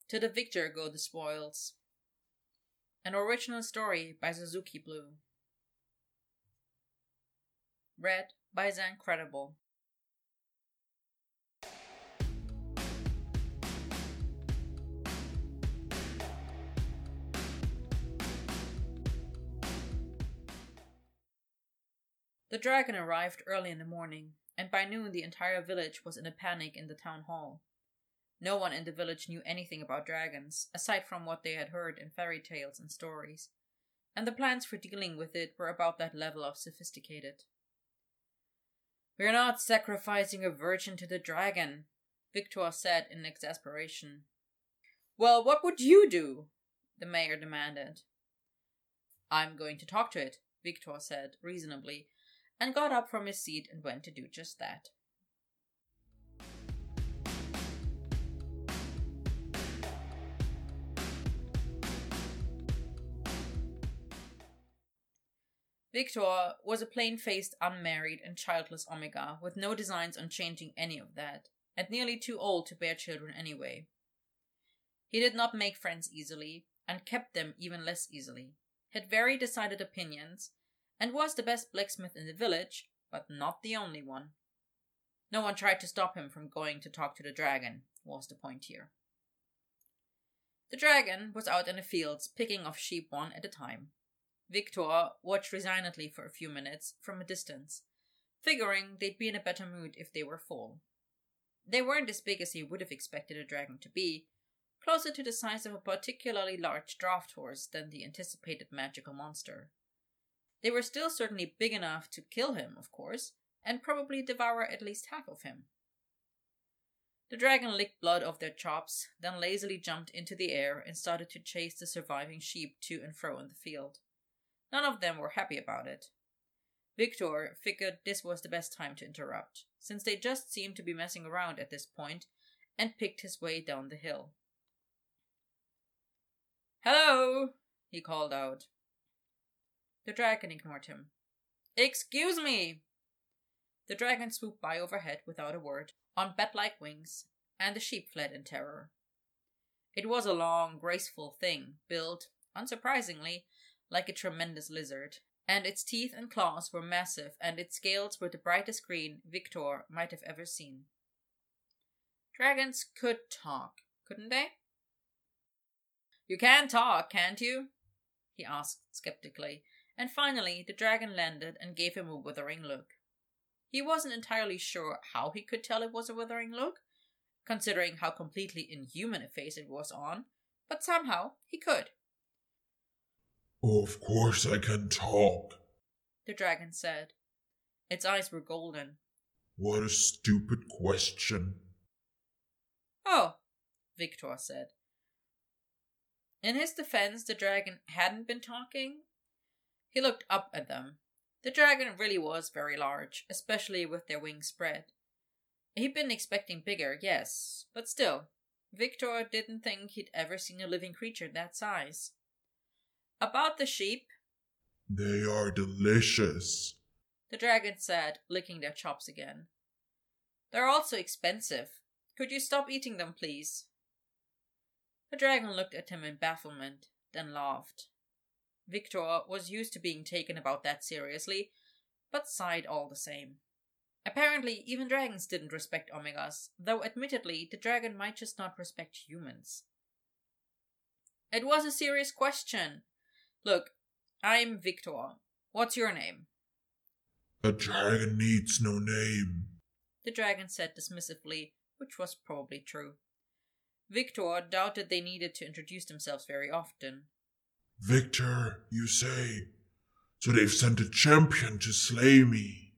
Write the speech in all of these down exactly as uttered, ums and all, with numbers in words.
To the victor go the spoils. An original story by Suzuki Blue. Read by Zancredible. The dragon arrived early in the morning, and by noon the entire village was in a panic in the town hall. No one in the village knew anything about dragons, aside from what they had heard in fairy tales and stories, and the plans for dealing with it were about that level of sophisticated. "We're not sacrificing a virgin to the dragon," Victor said in exasperation. "Well, what would you do?" the mayor demanded. "I'm going to talk to it," Victor said reasonably, and got up from his seat and went to do just that. Victor was a plain-faced, unmarried, and childless Omega, with no designs on changing any of that, and nearly too old to bear children anyway. He did not make friends easily, and kept them even less easily, had very decided opinions, and was the best blacksmith in the village, but not the only one. No one tried to stop him from going to talk to the dragon, was the point here. The dragon was out in the fields, picking off sheep one at a time. Victor watched resignedly for a few minutes from a distance, figuring they'd be in a better mood if they were full. They weren't as big as he would have expected a dragon to be, closer to the size of a particularly large draft horse than the anticipated magical monster. They were still certainly big enough to kill him, of course, and probably devour at least half of him. The dragon licked blood off their chops, then lazily jumped into the air and started to chase the surviving sheep to and fro in the field. None of them were happy about it. Victor figured this was the best time to interrupt, since they just seemed to be messing around at this point, and picked his way down the hill. "Hello!" he called out. The dragon ignored him. "Excuse me!" The dragon swooped by overhead without a word, on bat-like wings, and the sheep fled in terror. It was a long, graceful thing, built, unsurprisingly, like a tremendous lizard, and its teeth and claws were massive, and its scales were the brightest green Victor might have ever seen. Dragons could talk, couldn't they? "You can talk, can't you?" he asked skeptically, and finally the dragon landed and gave him a withering look. He wasn't entirely sure how he could tell it was a withering look, considering how completely inhuman a face it was on, but somehow he could. "Of course I can talk," the dragon said. Its eyes were golden. "What a stupid question." "Oh," Victor said. In his defense, the dragon hadn't been talking. He looked up at them. The dragon really was very large, especially with their wings spread. He'd been expecting bigger, yes, but still, Victor didn't think he'd ever seen a living creature that size. "About the sheep," "They are delicious," the dragon said, licking their chops again. "They're also expensive. Could you stop eating them, please?" The dragon looked at him in bafflement, then laughed. Victor was used to being taken about that seriously, but sighed all the same. Apparently, even dragons didn't respect Omegas, though admittedly, the dragon might just not respect humans. "It was a serious question. Look, I'm Victor. What's your name?" "A dragon needs no name," the dragon said dismissively, which was probably true. Victor doubted they needed to introduce themselves very often. "Victor, you say? So they've sent a champion to slay me."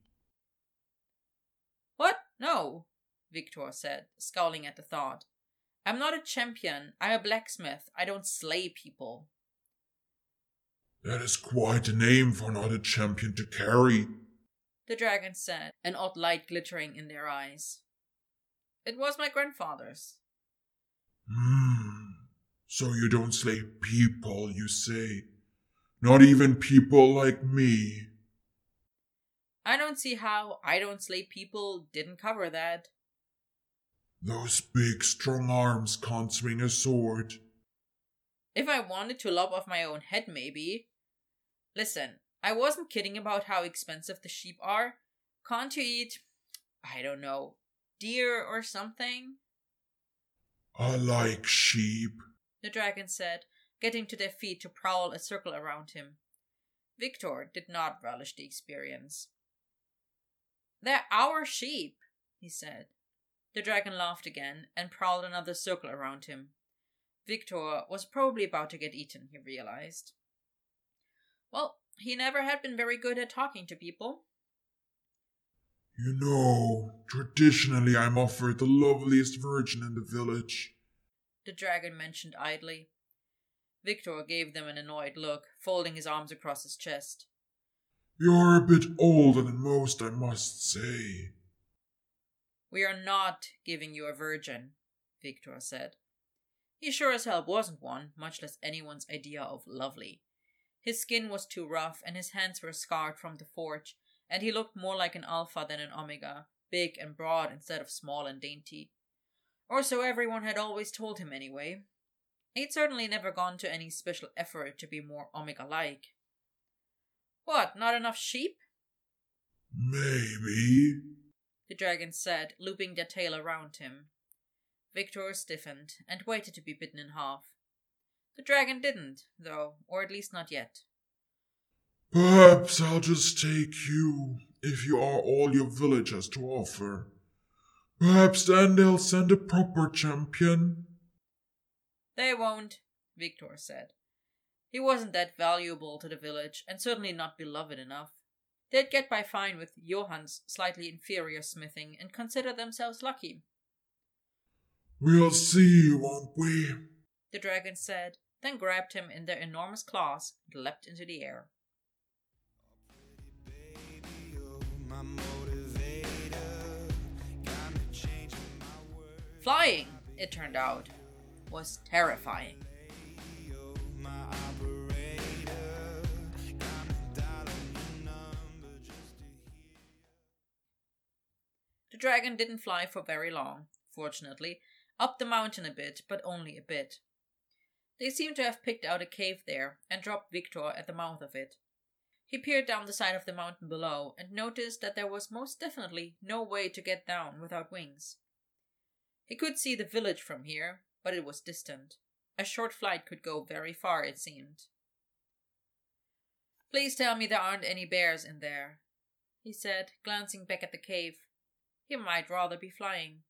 "What? No," Victor said, scowling at the thought. "I'm not a champion. I'm a blacksmith. I don't slay people." "That is quite a name for not a champion to carry," the dragon said, an odd light glittering in their eyes. "It was my grandfather's." "Hmm. So you don't slay people, you say? Not even people like me?" "I don't see how I don't slay people didn't cover that." Those big, strong arms can't swing a sword. If I wanted to lop off my own head, maybe. Listen, I wasn't kidding about how expensive the sheep are. Can't you eat, I don't know, deer or something? I like sheep, the dragon said, getting to their feet to prowl a circle around him. Victor did not relish the experience. They're our sheep, he said. The dragon laughed again and prowled another circle around him. Victor was probably about to get eaten, he realized. Well, he never had been very good at talking to people. You know, traditionally I'm offered the loveliest virgin in the village, the dragon mentioned idly. Victor gave them an annoyed look, folding his arms across his chest. You're a bit older than most, I must say. We are not giving you a virgin, Victor said. He sure as hell wasn't one, much less anyone's idea of lovely. His skin was too rough, and his hands were scarred from the forge, and he looked more like an alpha than an omega, big and broad instead of small and dainty. Or so everyone had always told him anyway. He'd certainly never gone to any special effort to be more omega-like. What, not enough sheep? Maybe, the dragon said, looping their tail around him. Victor stiffened and waited to be bitten in half. The dragon didn't, though, or at least not yet. Perhaps I'll just take you, if you are all your village has to offer. Perhaps then they'll send a proper champion. They won't, Victor said. He wasn't that valuable to the village, and certainly not beloved enough. They'd get by fine with Johann's slightly inferior smithing and consider themselves lucky. We'll see, won't we? The dragon said, then grabbed him in their enormous claws and leapt into the air. Flying, it turned out, was terrifying. The dragon didn't fly for very long, fortunately, up the mountain a bit, but only a bit. They seemed to have picked out a cave there and dropped Victor at the mouth of it. He peered down the side of the mountain below and noticed that there was most definitely no way to get down without wings. He could see the village from here, but it was distant. A short flight could go very far, it seemed. Please tell me there aren't any bears in there, he said, glancing back at the cave. He might rather be flying.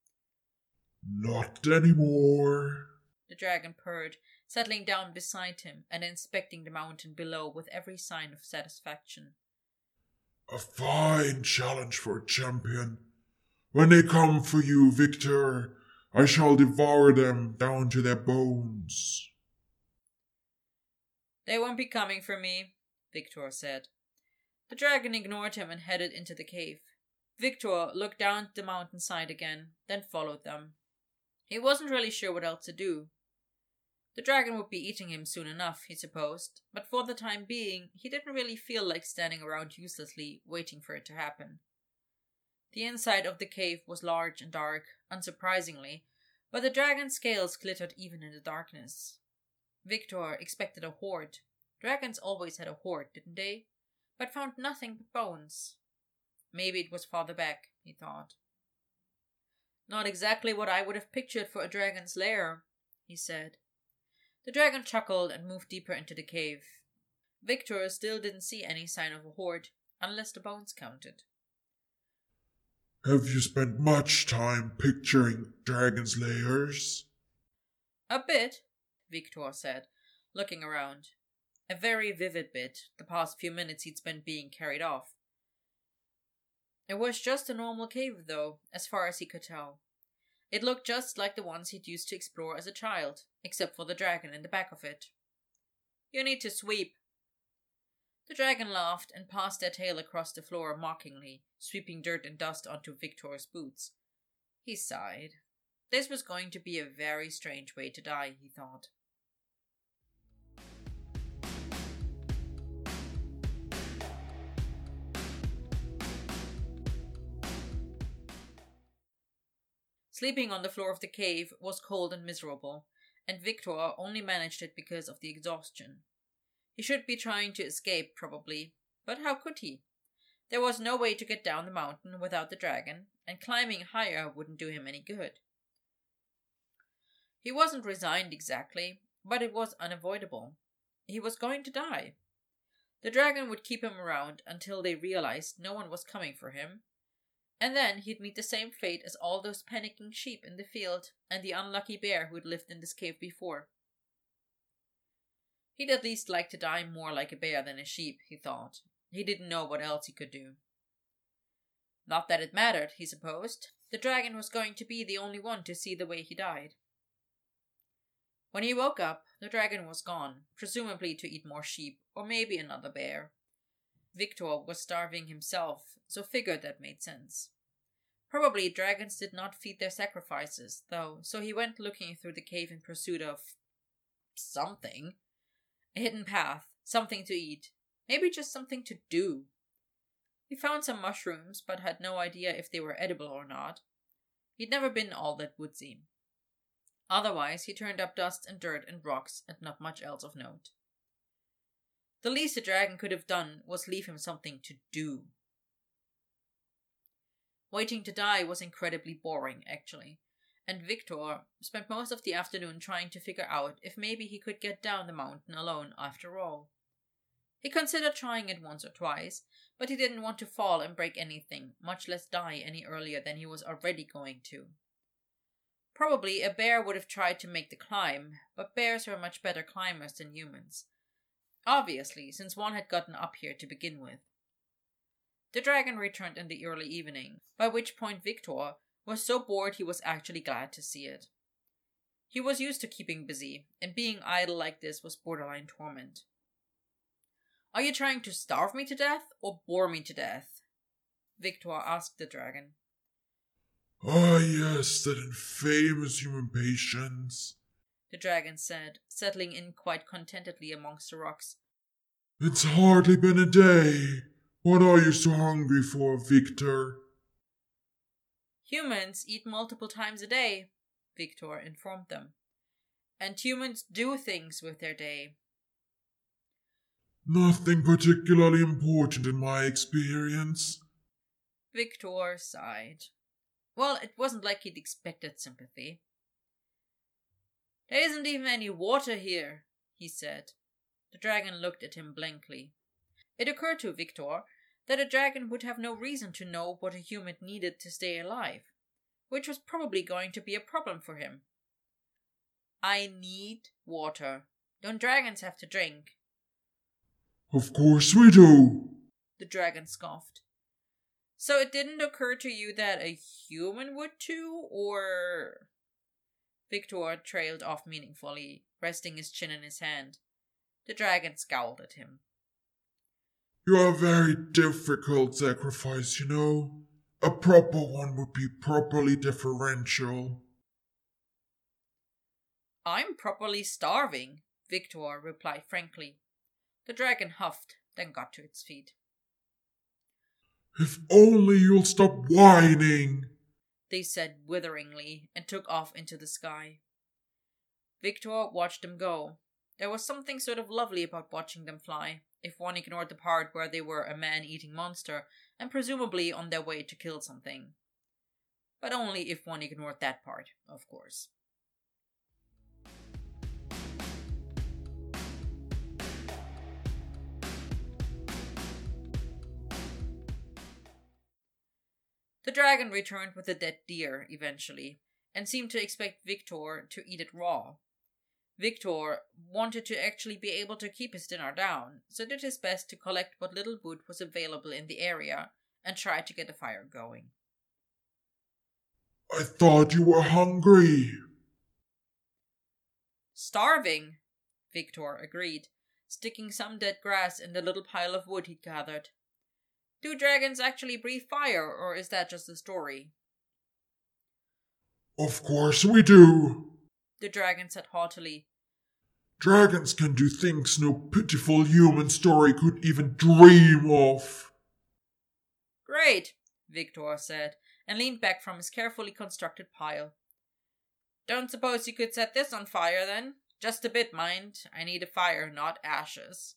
Not anymore, the dragon purred, settling down beside him and inspecting the mountain below with every sign of satisfaction. A fine challenge for a champion. When they come for you, Victor, I shall devour them down to their bones. They won't be coming for me, Victor said. The dragon ignored him and headed into the cave. Victor looked down the mountainside again, then followed them. He wasn't really sure what else to do. The dragon would be eating him soon enough, he supposed, but for the time being, he didn't really feel like standing around uselessly, waiting for it to happen. The inside of the cave was large and dark, unsurprisingly, but the dragon's scales glittered even in the darkness. Victor expected a hoard. Dragons always had a hoard, didn't they? But found nothing but bones. Maybe it was farther back, he thought. Not exactly what I would have pictured for a dragon's lair, he said. The dragon chuckled and moved deeper into the cave. Victor still didn't see any sign of a hoard, unless the bones counted. Have you spent much time picturing dragons' lairs? A bit, Victor said, looking around. A very vivid bit, the past few minutes he'd spent being carried off. It was just a normal cave, though, as far as he could tell. It looked just like the ones he'd used to explore as a child, except for the dragon in the back of it. You need to sweep. The dragon laughed and passed their tail across the floor mockingly, sweeping dirt and dust onto Victor's boots. He sighed. This was going to be a very strange way to die, he thought. Sleeping on the floor of the cave was cold and miserable, and Victor only managed it because of the exhaustion. He should be trying to escape, probably, but how could he? There was no way to get down the mountain without the dragon, and climbing higher wouldn't do him any good. He wasn't resigned exactly, but it was unavoidable. He was going to die. The dragon would keep him around until they realized no one was coming for him, and then he'd meet the same fate as all those panicking sheep in the field and the unlucky bear who'd lived in this cave before. He'd at least like to die more like a bear than a sheep, he thought. He didn't know what else he could do. Not that it mattered, he supposed. The dragon was going to be the only one to see the way he died. When he woke up, the dragon was gone, presumably to eat more sheep, or maybe another bear. Victor was starving himself, so figured that made sense. Probably dragons did not feed their sacrifices, though, so he went looking through the cave in pursuit of something. A hidden path, something to eat, maybe just something to do. He found some mushrooms, but had no idea if they were edible or not. He'd never been all that woodsy. Otherwise, he turned up dust and dirt and rocks, and not much else of note. The least the dragon could have done was leave him something to do. Waiting to die was incredibly boring, actually, and Victor spent most of the afternoon trying to figure out if maybe he could get down the mountain alone after all. He considered trying it once or twice, but he didn't want to fall and break anything, much less die any earlier than he was already going to. Probably a bear would have tried to make the climb, but bears were much better climbers than humans. Obviously, since one had gotten up here to begin with. The dragon returned in the early evening, by which point Victor was so bored he was actually glad to see it. He was used to keeping busy, and being idle like this was borderline torment. "Are you trying to starve me to death, or bore me to death?" Victor asked the dragon. "Ah, yes, that infamous human patience," the dragon said, settling in quite contentedly amongst the rocks. "It's hardly been a day. What are you so hungry for, Victor?" "Humans eat multiple times a day," Victor informed them. "And humans do things with their day." "Nothing particularly important in my experience," Victor sighed. Well, it wasn't like he'd expected sympathy. "There isn't even any water here," he said. The dragon looked at him blankly. It occurred to Victor that a dragon would have no reason to know what a human needed to stay alive, which was probably going to be a problem for him. "I need water. Don't dragons have to drink?" "Of course we do," the dragon scoffed. "So it didn't occur to you that a human would too, or—" Victor trailed off meaningfully, resting his chin in his hand. The dragon scowled at him. "You're a very difficult sacrifice, you know. A proper one would be properly differential." "I'm properly starving," Victor replied frankly. The dragon huffed, then got to its feet. "If only you'll stop whining," they said witheringly, and took off into the sky. Victor watched them go. There was something sort of lovely about watching them fly, if one ignored the part where they were a man-eating monster, and presumably on their way to kill something. But only if one ignored that part, of course. The dragon returned with a dead deer, eventually, and seemed to expect Victor to eat it raw. Victor wanted to actually be able to keep his dinner down, so did his best to collect what little wood was available in the area and tried to get a fire going. "I thought you were hungry." "Starving," Victor agreed, sticking some dead grass in the little pile of wood he'd gathered. "Do dragons actually breathe fire, or is that just a story?" "Of course we do," the dragon said haughtily. "Dragons can do things no pitiful human story could even dream of." "Great," Victor said, and leaned back from his carefully constructed pile. Don't suppose you could set this on fire, then? Just a bit, mind. I need a fire, not ashes.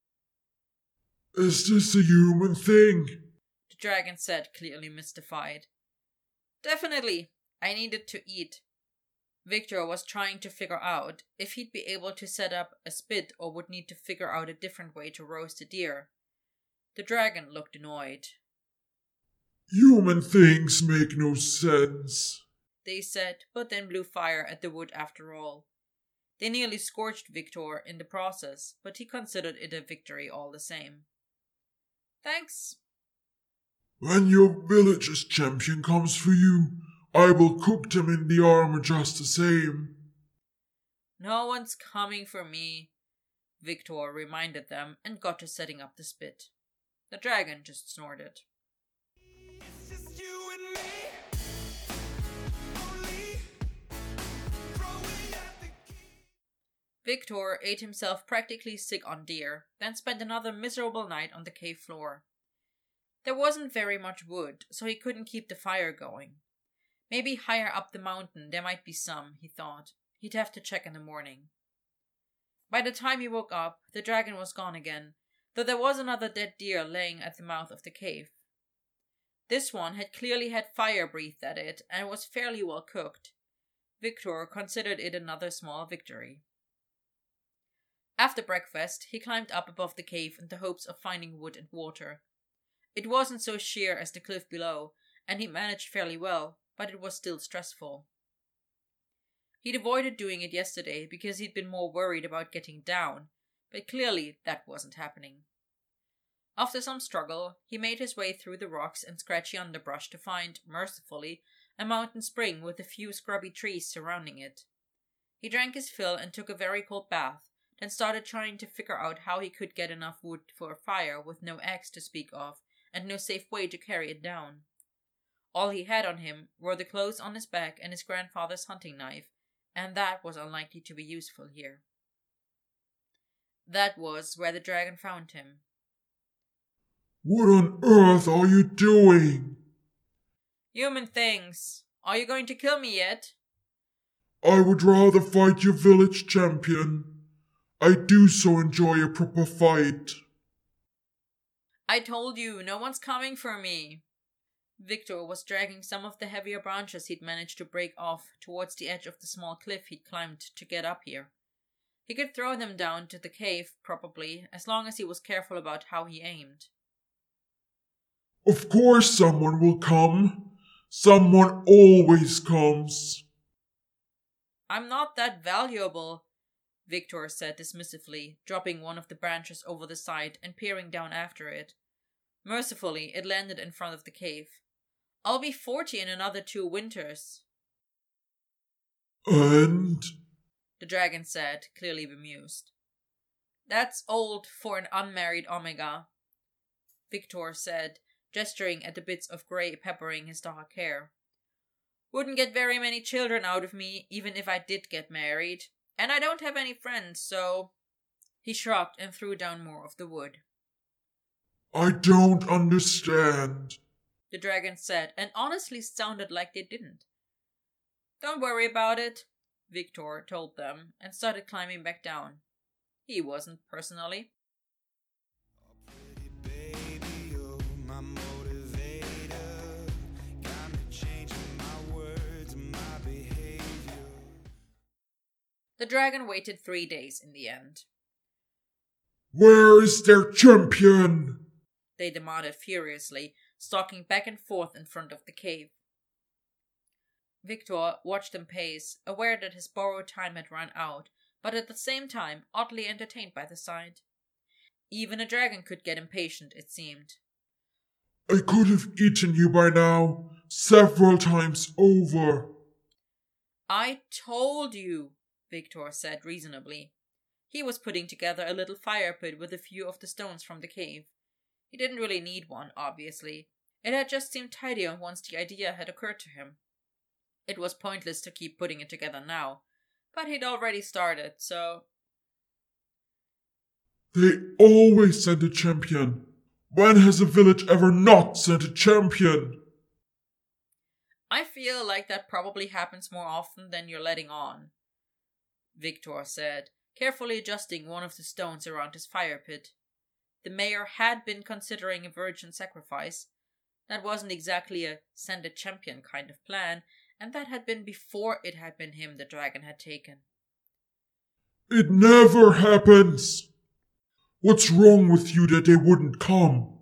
Is this a human thing? The dragon said, clearly mystified. Definitely. I needed to eat. Victor was trying to figure out if he'd be able to set up a spit or would need to figure out a different way to roast a deer. The dragon looked annoyed. Human things make no sense, they said, but then blew fire at the wood after all. They nearly scorched Victor in the process, but he considered it a victory all the same. Thanks. When your village's champion comes for you, I will cook them in the armor just the same. No one's coming for me, Victor reminded them and got to setting up the spit. The dragon just snorted. It's just you and me. Only throwing at the key. Victor ate himself practically sick on deer, then spent another miserable night on the cave floor. There wasn't very much wood, so he couldn't keep the fire going. Maybe higher up the mountain there might be some, he thought. He'd have to check in the morning. By the time he woke up, the dragon was gone again, though there was another dead deer laying at the mouth of the cave. This one had clearly had fire breathed at it and was fairly well cooked. Victor considered it another small victory. After breakfast, he climbed up above the cave in the hopes of finding wood and water. It wasn't so sheer as the cliff below, and he managed fairly well, but it was still stressful. He'd avoided doing it yesterday because he'd been more worried about getting down, but clearly that wasn't happening. After some struggle, he made his way through the rocks and scratchy underbrush to find, mercifully, a mountain spring with a few scrubby trees surrounding it. He drank his fill and took a very cold bath, then started trying to figure out how he could get enough wood for a fire with no axe to speak of and no safe way to carry it down. All he had on him were the clothes on his back and his grandfather's hunting knife, and that was unlikely to be useful here. That was where the dragon found him. What on earth are you doing? Human things, are you going to kill me yet? I would rather fight your village champion. I do so enjoy a proper fight. I told you, no one's coming for me. Victor was dragging some of the heavier branches he'd managed to break off towards the edge of the small cliff he'd climbed to get up here. He could throw them down to the cave, probably, as long as he was careful about how he aimed. Of course someone will come. Someone always comes. I'm not that valuable, Victor said dismissively, dropping one of the branches over the side and peering down after it. Mercifully, it landed in front of the cave. I'll be forty in another two winters. And? The dragon said, clearly bemused. That's old for an unmarried Omega, Victor said, gesturing at the bits of grey peppering his dark hair. Wouldn't get very many children out of me, even if I did get married. And I don't have any friends, so... He shrugged and threw down more of the wood. I don't understand, the dragon said, and honestly sounded like they didn't. Don't worry about it, Victor told them, and started climbing back down. He wasn't, personally. The dragon waited three days in the end. Where is their champion? They demanded furiously, stalking back and forth in front of the cave. Victor watched them pace, aware that his borrowed time had run out, but at the same time oddly entertained by the sight. Even a dragon could get impatient, it seemed. I could have eaten you by now, several times over. I told you, Victor said reasonably. He was putting together a little fire pit with a few of the stones from the cave. He didn't really need one, obviously. It had just seemed tidier once the idea had occurred to him. It was pointless to keep putting it together now, but he'd already started, so... They always send a champion. When has a village ever not sent a champion? I feel like that probably happens more often than you're letting on, Victor said, carefully adjusting one of the stones around his fire pit. The mayor had been considering a virgin sacrifice. That wasn't exactly a send a champion kind of plan, and that had been before it had been him the dragon had taken. It never happens. What's wrong with you that they wouldn't come?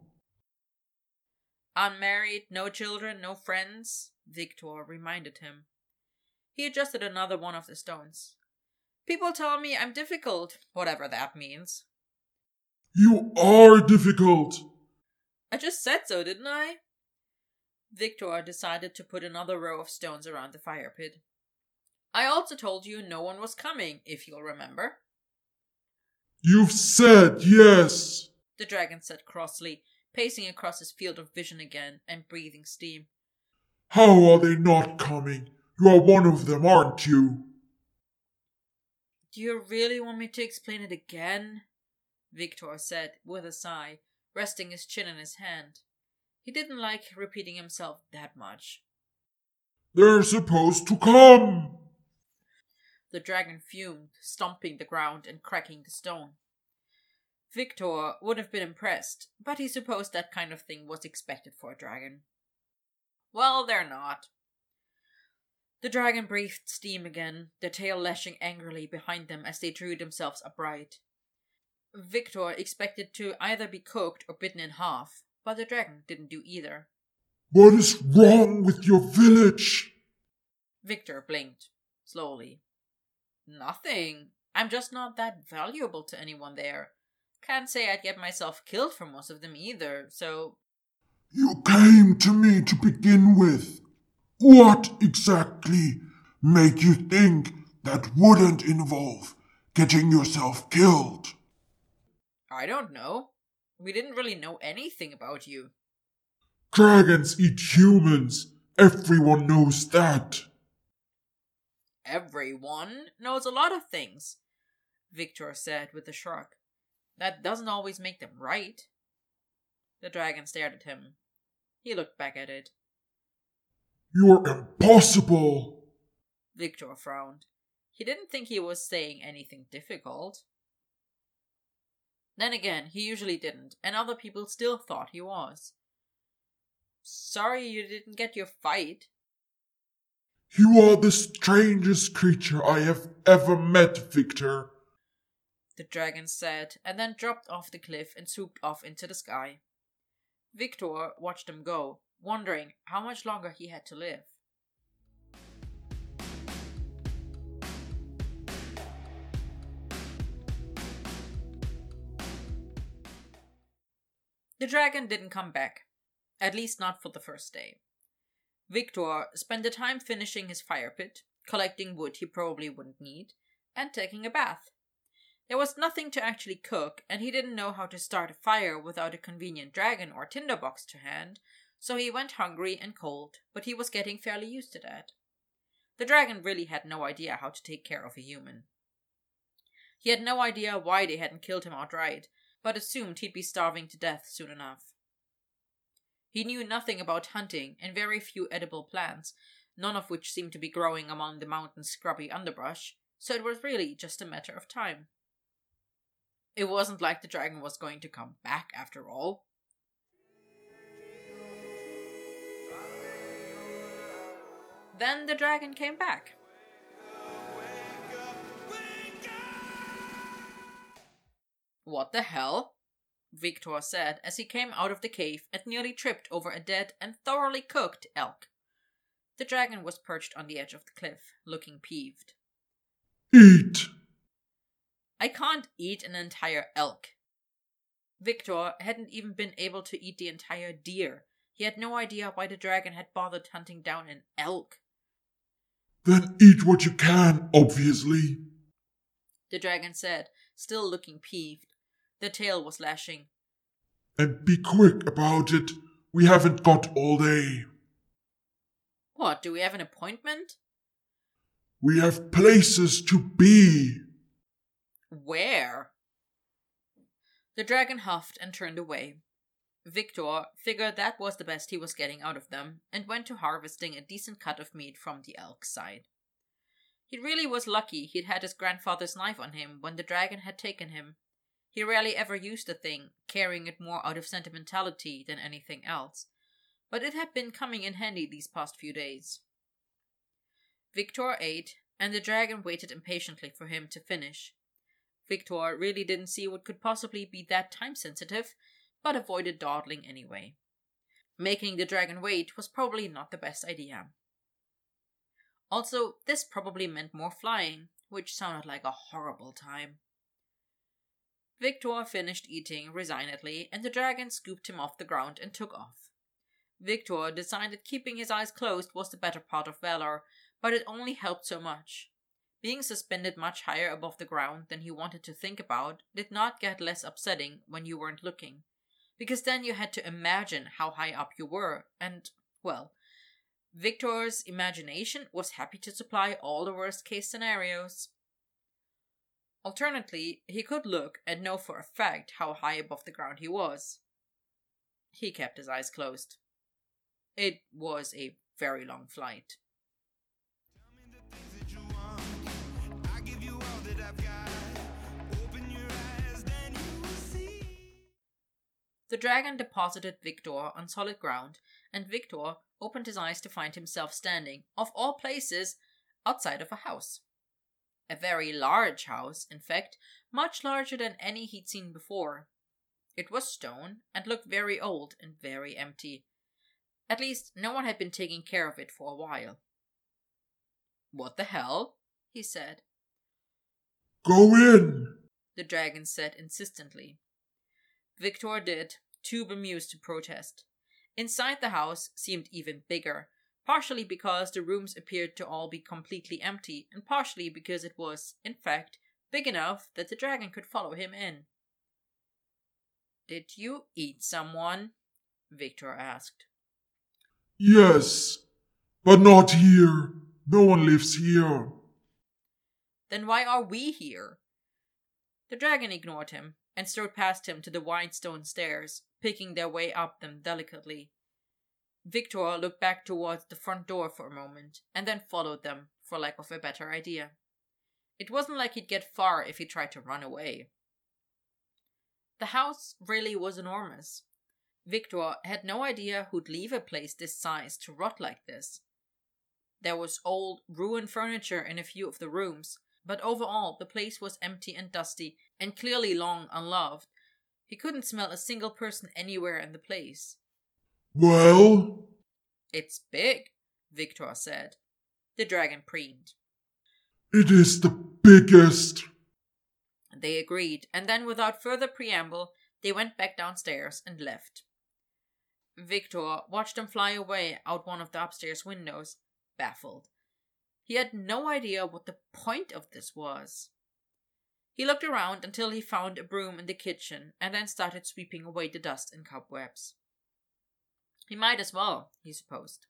Unmarried, no children, no friends, Victor reminded him. He adjusted another one of the stones. People tell me I'm difficult, whatever that means. You are difficult. I just said so, didn't I? Victor decided to put another row of stones around the fire pit. I also told you no one was coming, if you'll remember. You've said yes. The dragon said crossly, pacing across his field of vision again and breathing steam. How are they not coming? You are one of them, aren't you? Do you really want me to explain it again? Victor said with a sigh, resting his chin in his hand. He didn't like repeating himself that much. They're supposed to come. The dragon fumed, stomping the ground and cracking the stone. Victor would have been impressed, but he supposed that kind of thing was expected for a dragon. Well, they're not. The dragon breathed steam again, the tail lashing angrily behind them as they drew themselves upright. Victor expected to either be cooked or bitten in half, but the dragon didn't do either. What is wrong with your village? Victor blinked, slowly. Nothing. I'm just not that valuable to anyone there. Can't say I'd get myself killed for most of them either, so... You came to me to begin with. What exactly made you think that wouldn't involve getting yourself killed? I don't know. We didn't really know anything about you. Dragons eat humans. Everyone knows that. Everyone knows a lot of things, Victor said with a shrug. That doesn't always make them right. The dragon stared at him. He looked back at it. You're impossible. Victor frowned. He didn't think he was saying anything difficult. Then again, he usually didn't, and other people still thought he was. Sorry you didn't get your fight. You are the strangest creature I have ever met, Victor. The dragon said, and then dropped off the cliff and swooped off into the sky. Victor watched him go, wondering how much longer he had to live. The dragon didn't come back, at least not for the first day. Victor spent the time finishing his fire pit, collecting wood he probably wouldn't need, and taking a bath. There was nothing to actually cook, and he didn't know how to start a fire without a convenient dragon or tinderbox to hand, so he went hungry and cold, but he was getting fairly used to that. The dragon really had no idea how to take care of a human. He had no idea why they hadn't killed him outright, but assumed he'd be starving to death soon enough. He knew nothing about hunting and very few edible plants, none of which seemed to be growing among the mountain's scrubby underbrush, so it was really just a matter of time. It wasn't like the dragon was going to come back after all. Then the dragon came back. What the hell? Victor said as he came out of the cave and nearly tripped over a dead and thoroughly cooked elk. The dragon was perched on the edge of the cliff, looking peeved. Eat. I can't eat an entire elk. Victor hadn't even been able to eat the entire deer. He had no idea why the dragon had bothered hunting down an elk. Then eat what you can, obviously. The dragon said, still looking peeved. The tail was lashing. And be quick about it. We haven't got all day. What, do we have an appointment? We have places to be. Where? The dragon huffed and turned away. Victor figured that was the best he was getting out of them and went to harvesting a decent cut of meat from the elk's side. He really was lucky he'd had his grandfather's knife on him when the dragon had taken him. He rarely ever used the thing, carrying it more out of sentimentality than anything else, but it had been coming in handy these past few days. Victor ate, and the dragon waited impatiently for him to finish. Victor really didn't see what could possibly be that time-sensitive, but avoided dawdling anyway. Making the dragon wait was probably not the best idea. Also, this probably meant more flying, which sounded like a horrible time. Victor finished eating resignedly, and the dragon scooped him off the ground and took off. Victor decided keeping his eyes closed was the better part of valor, but it only helped so much. Being suspended much higher above the ground than he wanted to think about did not get less upsetting when you weren't looking, because then you had to imagine how high up you were, and, well, Victor's imagination was happy to supply all the worst-case scenarios. Alternately, he could look and know for a fact how high above the ground he was. He kept his eyes closed. It was a very long flight. The dragon deposited Victor on solid ground, and Victor opened his eyes to find himself standing, of all places, outside of a house. A very large house, in fact, much larger than any he'd seen before. It was stone, and looked very old and very empty. At least, no one had been taking care of it for a while. "What the hell?" he said. Go in! The dragon said insistently. Victor did, too bemused to protest. Inside the house seemed even bigger, partially because the rooms appeared to all be completely empty, and partially because it was, in fact, big enough that the dragon could follow him in. "Did you eat someone?" Victor asked. Yes, but not here. No one lives here. "Then why are we here?" The dragon ignored him and strode past him to the wide stone stairs, picking their way up them delicately. Victor looked back towards the front door for a moment, and then followed them, for lack of a better idea. It wasn't like he'd get far if he tried to run away. The house really was enormous. Victor had no idea who'd leave a place this size to rot like this. There was old, ruined furniture in a few of the rooms, but overall the place was empty and dusty, and clearly long unloved. He couldn't smell a single person anywhere in the place. Well? "It's big," Victor said. The dragon preened. It is the biggest. They agreed, and then without further preamble, they went back downstairs and left. Victor watched them fly away out one of the upstairs windows, baffled. He had no idea what the point of this was. He looked around until he found a broom in the kitchen, and then started sweeping away the dust and cobwebs. He might as well, he supposed.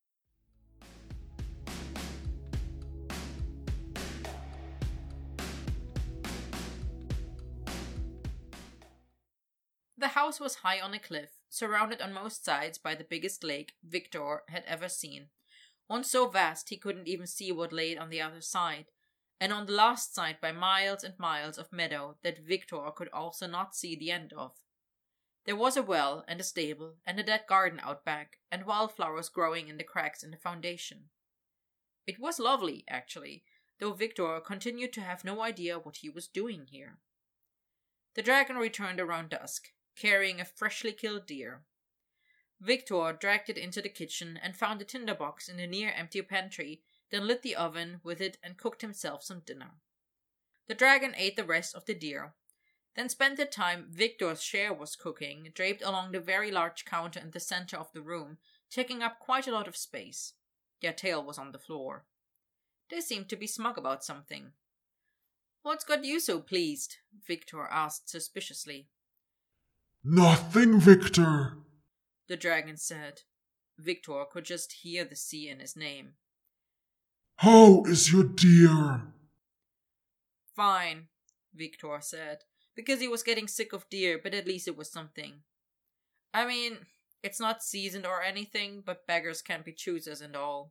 The house was high on a cliff, surrounded on most sides by the biggest lake Victor had ever seen, one so vast he couldn't even see what lay on the other side, and on the last side by miles and miles of meadow that Victor could also not see the end of. There was a well and a stable and a dead garden out back, and wildflowers growing in the cracks in the foundation. It was lovely, actually, though Victor continued to have no idea what he was doing here. The dragon returned around dusk, carrying a freshly killed deer. Victor dragged it into the kitchen and found a tinderbox in the near-empty pantry, then lit the oven with it and cooked himself some dinner. The dragon ate the rest of the deer, then spent the time Victor's share was cooking, draped along the very large counter in the center of the room, taking up quite a lot of space. Their tail was on the floor. They seemed to be smug about something. "What's got you so pleased?" Victor asked suspiciously. Nothing, Victor. The dragon said. Victor could just hear the C in his name. How is your deer? Fine, Victor said, because he was getting sick of deer, but at least it was something. I mean, it's not seasoned or anything, but beggars can't be choosers and all.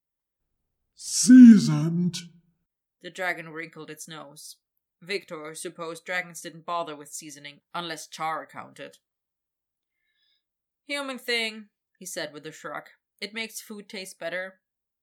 Seasoned? The dragon wrinkled its nose. Victor supposed dragons didn't bother with seasoning unless char counted. Human thing, he said with a shrug. It makes food taste better.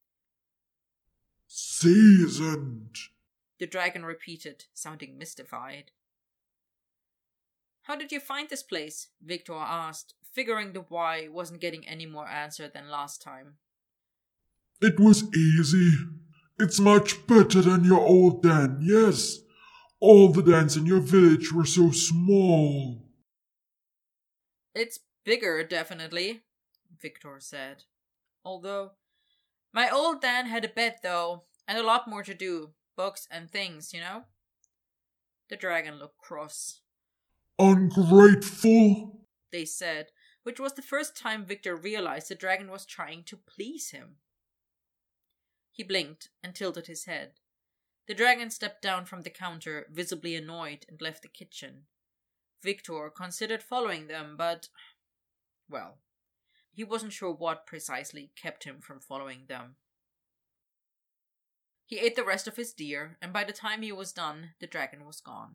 Seasoned, the dragon repeated, sounding mystified. How did you find this place? Victor asked, figuring the why wasn't getting any more answer than last time. It was easy. It's much better than your old den, yes. All the dens in your village were so small. It's bigger, definitely, Victor said. Although, my old den had a bed, though, and a lot more to do. Books and things, you know? The dragon looked cross. Ungrateful, they said, which was the first time Victor realized the dragon was trying to please him. He blinked and tilted his head. The dragon stepped down from the counter, visibly annoyed, and left the kitchen. Victor considered following them, but, well, he wasn't sure what precisely kept him from following them. He ate the rest of his deer, and by the time he was done, the dragon was gone.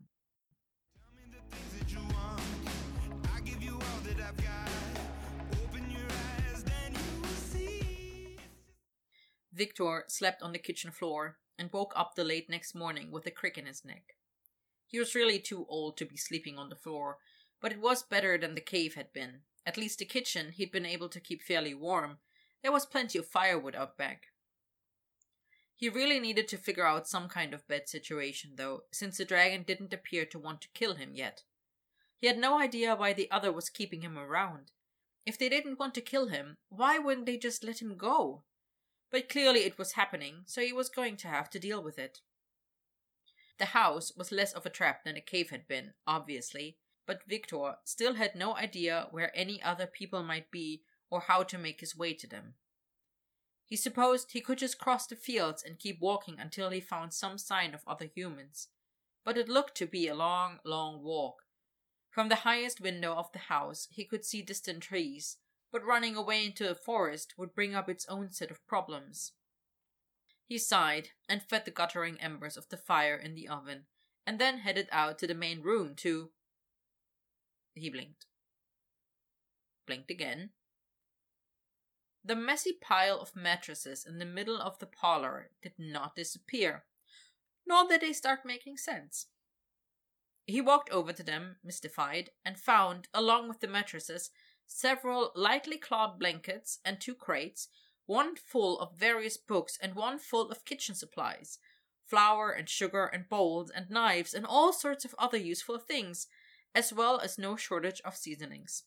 Victor slept on the kitchen floor and woke up the late next morning with a crick in his neck. He was really too old to be sleeping on the floor, but it was better than the cave had been. At least the kitchen he'd been able to keep fairly warm. There was plenty of firewood out back. He really needed to figure out some kind of bed situation, though, since the dragon didn't appear to want to kill him yet. He had no idea why the other was keeping him around. If they didn't want to kill him, why wouldn't they just let him go? But clearly it was happening, so he was going to have to deal with it. The house was less of a trap than a cave had been, obviously, but Victor still had no idea where any other people might be or how to make his way to them. He supposed he could just cross the fields and keep walking until he found some sign of other humans, but it looked to be a long, long walk. From the highest window of the house he could see distant trees, but running away into the forest would bring up its own set of problems. He sighed and fed the guttering embers of the fire in the oven, and then headed out to the main room to... He blinked. Blinked again. The messy pile of mattresses in the middle of the parlor did not disappear, nor did they start making sense. He walked over to them, mystified, and found, along with the mattresses, several lightly clawed blankets and two crates, one full of various books and one full of kitchen supplies, flour and sugar and bowls and knives and all sorts of other useful things, as well as no shortage of seasonings.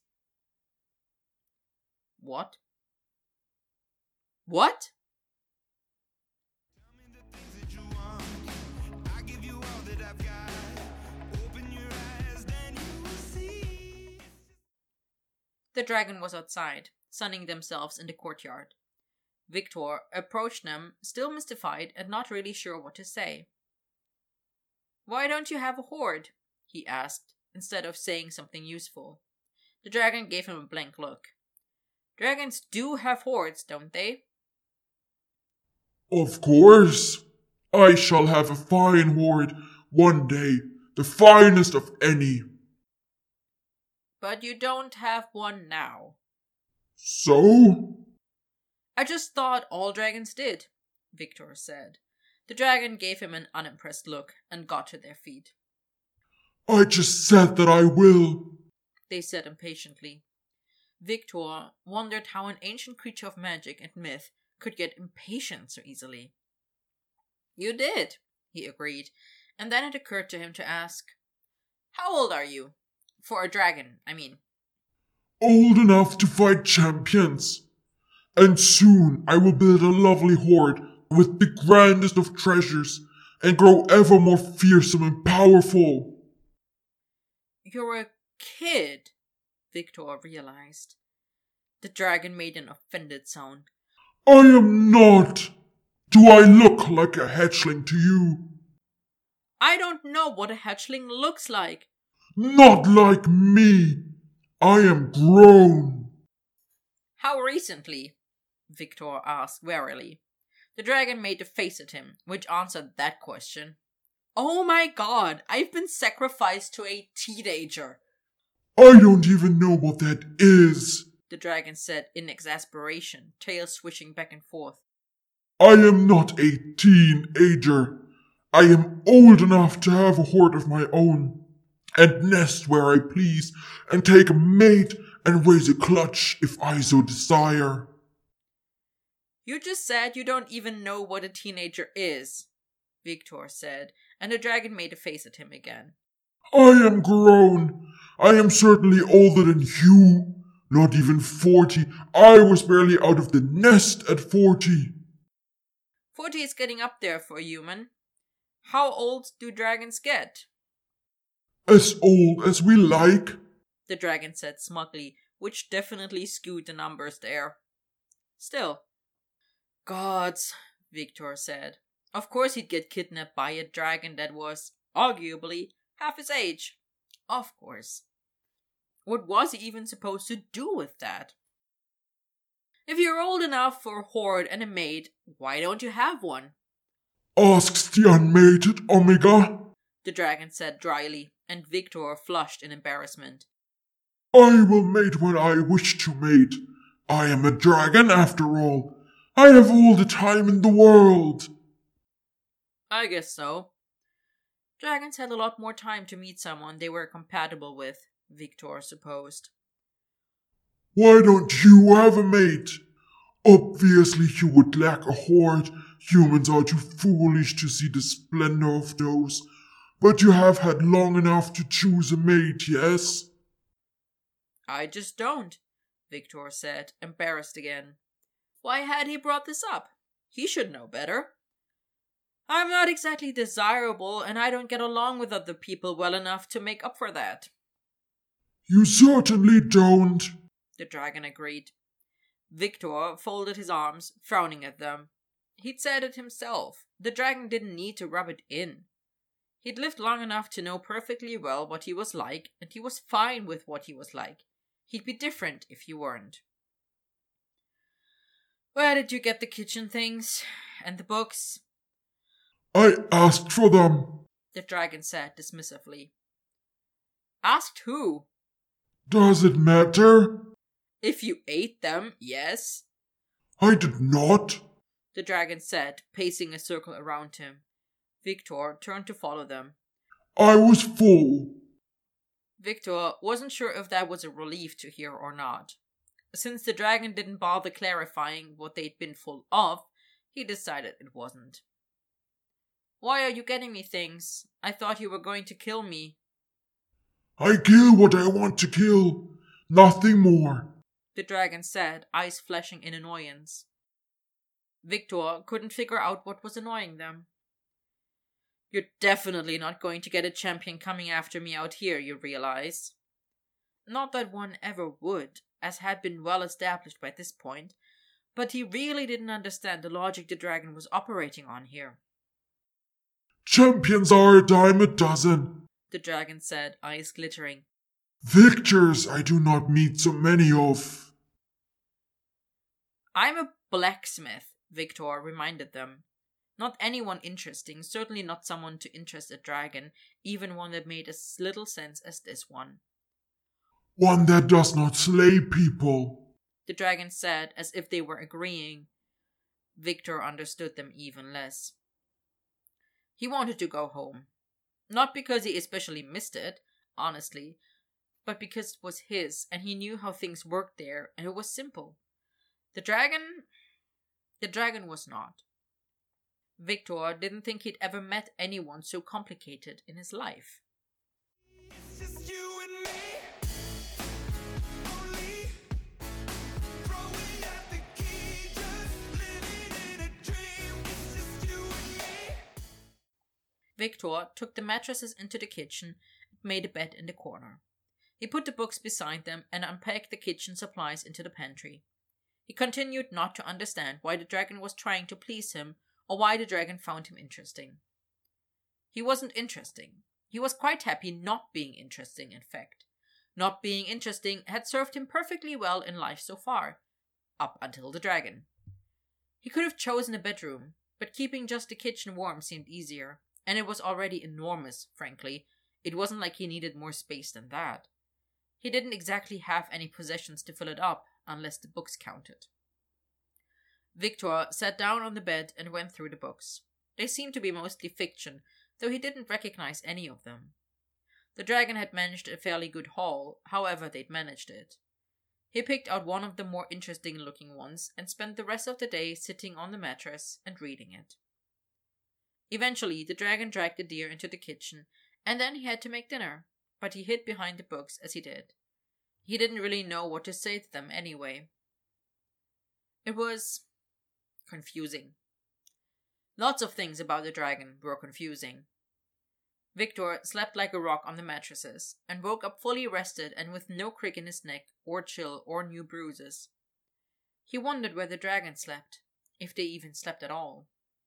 What? What? The dragon was outside, sunning themselves in the courtyard. Victor approached them, still mystified and not really sure what to say. Why don't you have a hoard? He asked, instead of saying something useful. The dragon gave him a blank look. Dragons do have hoards, don't they? Of course. I shall have a fine hoard one day, the finest of any. But you don't have one now. So? I just thought all dragons did, Victor said. The dragon gave him an unimpressed look and got to their feet. I just said that I will, they said impatiently. Victor wondered how an ancient creature of magic and myth could get impatient so easily. You did, he agreed, and then it occurred to him to ask, How old are you? For a dragon, I mean. Old enough to fight champions. And soon I will build a lovely hoard with the grandest of treasures and grow ever more fearsome and powerful. You're a kid, Victor realized. The dragon made an offended sound. I am not. Do I look like a hatchling to you? I don't know what a hatchling looks like. Not like me. I am grown. How recently? Victor asked warily. The dragon made a face at him, which answered that question. Oh my god, I've been sacrificed to a teenager, I don't even know what that is. the dragon said in exasperation, tail swishing back and forth. I am not a teenager. I am old enough to have a hoard of my own, and nest where I please, and take a mate and raise a clutch if I so desire. You just said you don't even know what a teenager is, Victor said, and the dragon made a face at him again. I am grown. I am certainly older than you. Not even forty. I was barely out of the nest at forty. Forty is getting up there for a human. How old do dragons get? As old as we like. The dragon said smugly, which definitely skewed the numbers there. Still. Gods, Victor said. Of course he'd get kidnapped by a dragon that was, arguably, half his age. Of course. What was he even supposed to do with that? If you're old enough for a hoard and a mate, why don't you have one? Asks the unmated Omega. The dragon said dryly, and Victor flushed in embarrassment. I will mate when I wish to mate. I am a dragon after all. I have all the time in the world. I guess so. Dragons had a lot more time to meet someone they were compatible with, Victor supposed. Why don't you have a mate? Obviously you would lack a hoard. Humans are too foolish to see the splendor of those. But you have had long enough to choose a mate, yes? I just don't, Victor said, embarrassed again. Why had he brought this up? He should know better. I'm not exactly desirable, and I don't get along with other people well enough to make up for that. You certainly don't. The dragon agreed. Victor folded his arms, frowning at them. He'd said it himself. The dragon didn't need to rub it in. He'd lived long enough to know perfectly well what he was like, and he was fine with what he was like. He'd be different if he weren't. Where did you get the kitchen things? And the books? I asked for them. The dragon said dismissively. Asked who? Does it matter? If you ate them, yes, I did not. the dragon said, pacing a circle around him. Victor turned to follow them. I was full. Victor wasn't sure if that was a relief to hear or not. Since the dragon didn't bother clarifying what they'd been full of, he decided it wasn't. Why are you getting me things? I thought you were going to kill me, I kill what I want to kill. Nothing more. the dragon said, eyes flashing in annoyance. Victor couldn't figure out what was annoying them. You're definitely not going to get a champion coming after me out here, you realize. Not that one ever would, as had been well established by this point, but he really didn't understand the logic the dragon was operating on here. Champions are a dime a dozen. The dragon said, eyes glittering. Victors I do not meet so many of. I'm a blacksmith, Victor reminded them. Not anyone interesting, certainly not someone to interest a dragon, even one that made as little sense as this one. One that does not slay people. The dragon said, as if they were agreeing. Victor understood them even less. He wanted to go home. Not because he especially missed it, honestly, but because it was his, and he knew how things worked there, and it was simple. The dragon... The dragon was not. Victor didn't think he'd ever met anyone so complicated in his life. It's just you and me. Only throwing at the key, just living in a dream. It's just you and me. Victor took the mattresses into the kitchen and made a bed in the corner. He put the books beside them and unpacked the kitchen supplies into the pantry. He continued not to understand why the dragon was trying to please him or why the dragon found him interesting. He wasn't interesting. He was quite happy not being interesting, in fact. Not being interesting had served him perfectly well in life so far, up until the dragon. He could have chosen a bedroom, but keeping just the kitchen warm seemed easier, and it was already enormous, frankly. It wasn't like he needed more space than that. He didn't exactly have any possessions to fill it up, unless the books counted. Victor sat down on the bed and went through the books. They seemed to be mostly fiction, though he didn't recognize any of them. The dragon had managed a fairly good haul, however they'd managed it. He picked out one of the more interesting looking ones and spent the rest of the day sitting on the mattress and reading it. Eventually, the dragon dragged the deer into the kitchen, and then he had to make dinner, but he hid behind the books as he did. He didn't really know what to say to them anyway. It was confusing. Lots of things about the dragon were confusing. Victor slept like a rock on the mattresses, and woke up fully rested and with no crick in his neck, or chill, or new bruises. He wondered where the dragon slept, if they even slept at all.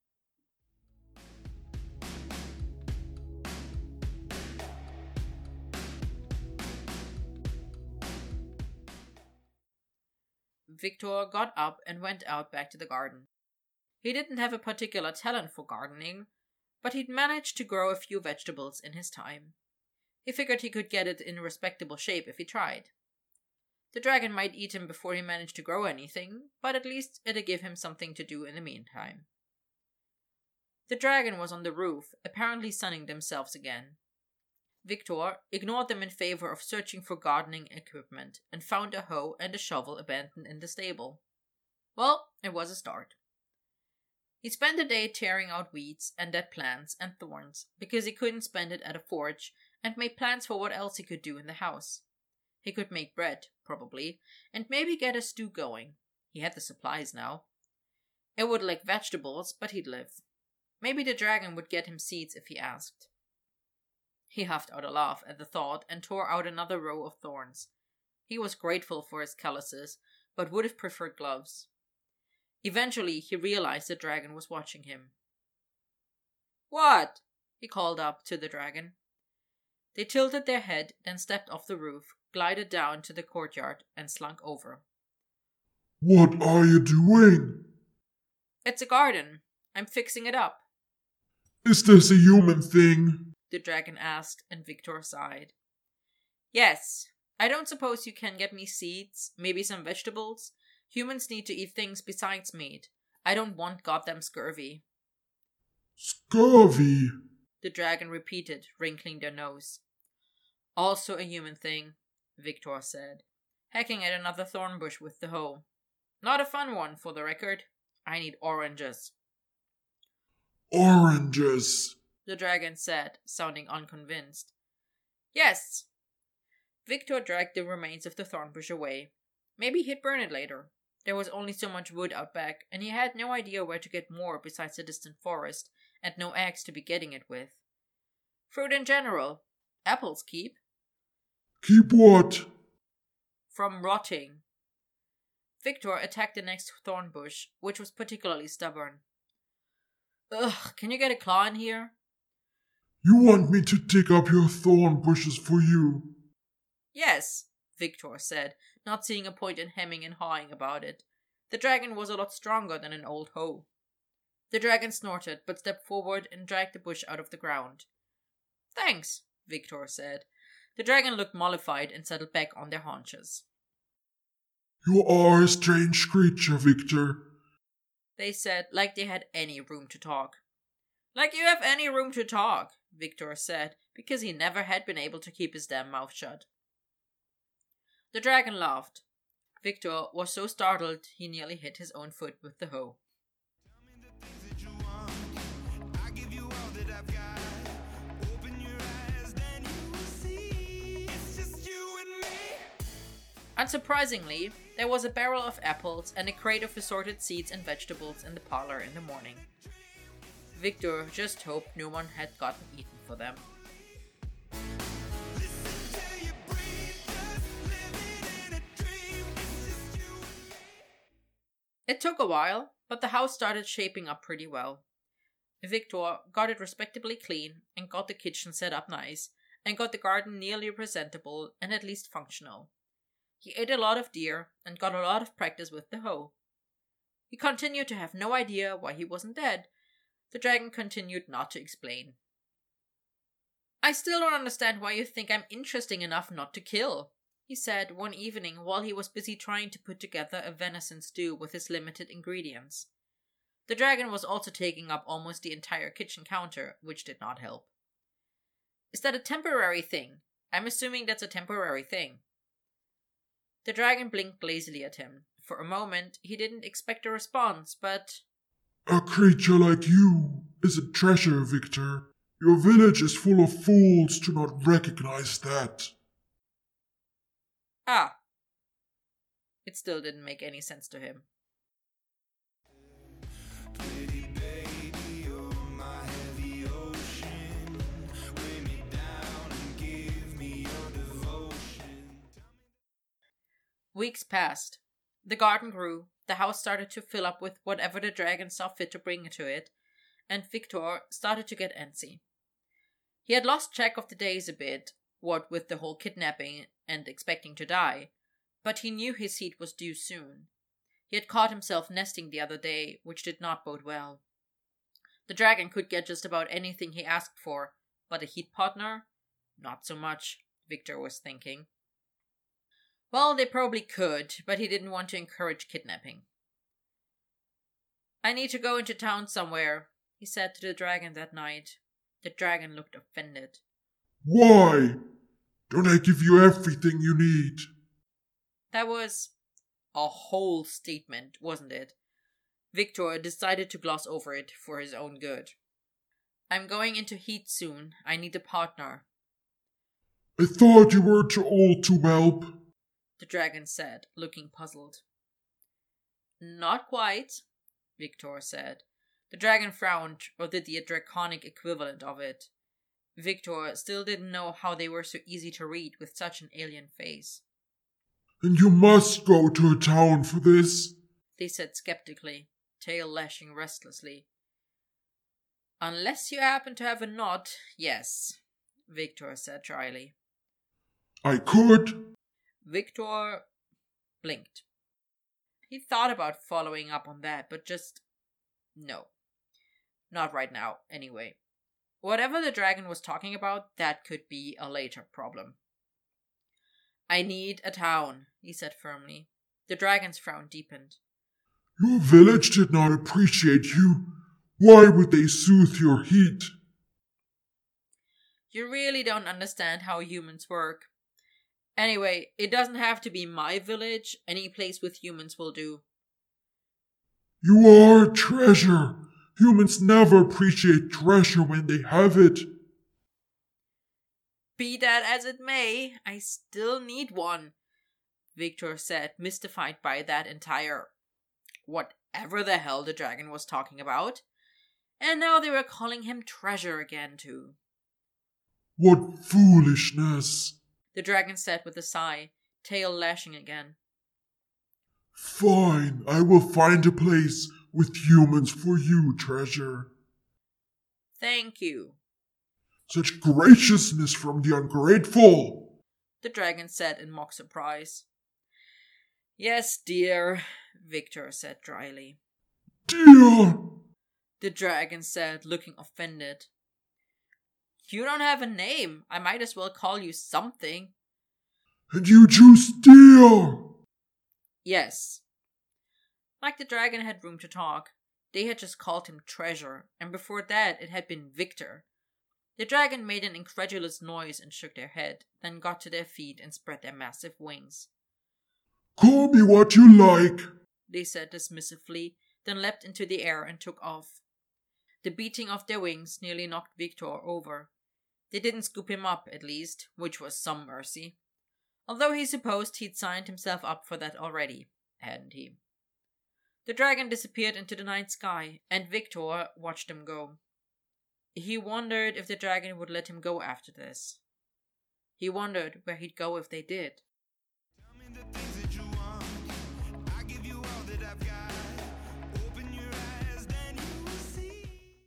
Victor got up and went out back to the garden. He didn't have a particular talent for gardening, but he'd managed to grow a few vegetables in his time. He figured he could get it in respectable shape if he tried. The dragon might eat him before he managed to grow anything, but at least it'd give him something to do in the meantime. The dragon was on the roof, apparently sunning themselves again. Victor ignored them in favor of searching for gardening equipment and found a hoe and a shovel abandoned in the stable. Well, it was a start. He spent the day tearing out weeds and dead plants and thorns because he couldn't spend it at a forge, and made plans for what else he could do in the house. He could make bread, probably, and maybe get a stew going. He had the supplies now. It would lack vegetables, but he'd live. Maybe the dragon would get him seeds if he asked. He huffed out a laugh at the thought and tore out another row of thorns. He was grateful for his calluses, but would have preferred gloves. Eventually, he realized the dragon was watching him. "What?" he called up to the dragon. They tilted their head, then stepped off the roof, glided down to the courtyard, and slunk over. What are you doing? "It's a garden. I'm fixing it up," Is this a human thing? the dragon asked, and Victor sighed. "Yes. I don't suppose you can get me seeds, maybe some vegetables? Humans need to eat things besides meat. I don't want goddamn scurvy," Scurvy. the dragon repeated, wrinkling their nose. "Also a human thing," Victor said, hacking at another thorn bush with the hoe. "Not a fun one, for the record. I need oranges," Oranges. the dragon said, sounding unconvinced. "Yes." Victor dragged the remains of the thorn bush away. Maybe he'd burn it later. There was only so much wood out back, and he had no idea where to get more besides the distant forest, and no axe to be getting it with. Fruit in general. Apples keep. Keep what? From rotting. Victor attacked the next thorn bush, which was particularly stubborn. "Ugh, can you get a claw in here?" You want me to dig up your thorn bushes for you? "Yes," Victor said, not seeing a point in hemming and hawing about it. The dragon was a lot stronger than an old hoe. The dragon snorted, but stepped forward and dragged the bush out of the ground. "Thanks," Victor said. The dragon looked mollified and settled back on their haunches. You are a strange creature, Victor. They said, like they had any room to talk. "Like you have any room to talk," Victor said, because he never had been able to keep his damn mouth shut. The dragon laughed. Victor was so startled he nearly hit his own foot with the hoe. Tell me the things that you want. I give you all that I've got. Open your eyes, then you will see. It's just you and me. Unsurprisingly, there was a barrel of apples and a crate of assorted seeds and vegetables in the parlor in the morning. Victor just hoped no one had gotten eaten for them. Listen till you breathe, just living in a dream. It's just you and me. It took a while, but the house started shaping up pretty well. Victor got it respectably clean and got the kitchen set up nice, and got the garden nearly presentable and at least functional. He ate a lot of deer and got a lot of practice with the hoe. He continued to have no idea why he wasn't dead. The dragon continued not to explain. "I still don't understand why you think I'm interesting enough not to kill," he said one evening while he was busy trying to put together a venison stew with his limited ingredients. The dragon was also taking up almost the entire kitchen counter, which did not help. "Is that a temporary thing? I'm assuming that's a temporary thing." The dragon blinked lazily at him. For a moment, he didn't expect a response, but... "A creature like you is a treasure, Victor. Your village is full of fools to not recognize that." Ah. It still didn't make any sense to him. Pretty baby, you're my heavy ocean. Weigh me down and give me your devotion. Weeks passed. The garden grew, the house started to fill up with whatever the dragon saw fit to bring to it, and Victor started to get antsy. He had lost track of the days a bit, what with the whole kidnapping and expecting to die, but he knew his heat was due soon. He had caught himself nesting the other day, which did not bode well. The dragon could get just about anything he asked for, but a heat partner? Not so much, Victor was thinking. Well, they probably could, but he didn't want to encourage kidnapping. "I need to go into town somewhere," he said to the dragon that night. The dragon looked offended. "Why? Don't I give you everything you need?" That was a whole statement, wasn't it? Victor decided to gloss over it for his own good. "I'm going into heat soon. I need a partner," "I thought you were too old to whelp," the dragon said, looking puzzled. "Not quite," Victor said. The dragon frowned, or did the draconic equivalent of it. Victor still didn't know how they were so easy to read with such an alien face. "And you must go to a town for this," they said skeptically, tail lashing restlessly. "Unless you happen to have a knot, yes," Victor said dryly. "I could." Victor blinked. He thought about following up on that, but just no. Not right now, anyway. Whatever the dragon was talking about, that could be a later problem. "I need a town," he said firmly. The dragon's frown deepened. "Your village did not appreciate you. Why would they soothe your heat?" "You really don't understand how humans work. Anyway, it doesn't have to be my village. Any place with humans will do." "You are a treasure. Humans never appreciate treasure when they have it." "Be that as it may, I still need one," Victor said, mystified by that entire whatever the hell the dragon was talking about. And now they were calling him treasure again, too. "What foolishness," the dragon said with a sigh, tail lashing again. "Fine, I will find a place with humans for you, treasure." "Thank you," "Such graciousness from the ungrateful," the dragon said in mock surprise. "Yes, dear," Victor said dryly. "Dear," the dragon said, looking offended. "You don't have a name. I might as well call you something." "And you choose dear." "Yes." Like the dragon had room to talk, they had just called him Treasure, and before that it had been Victor. The dragon made an incredulous noise and shook their head, then got to their feet and spread their massive wings. "Call me what you like," they said dismissively, then leapt into the air and took off. The beating of their wings nearly knocked Victor over. They didn't scoop him up, at least, which was some mercy. Although he supposed he'd signed himself up for that already, hadn't he? The dragon disappeared into the night sky, and Victor watched them go. He wondered if the dragon would let him go after this. He wondered where he'd go if they did. Tell me the things that you want. I give you all that I've got. Open your eyes, then you will see.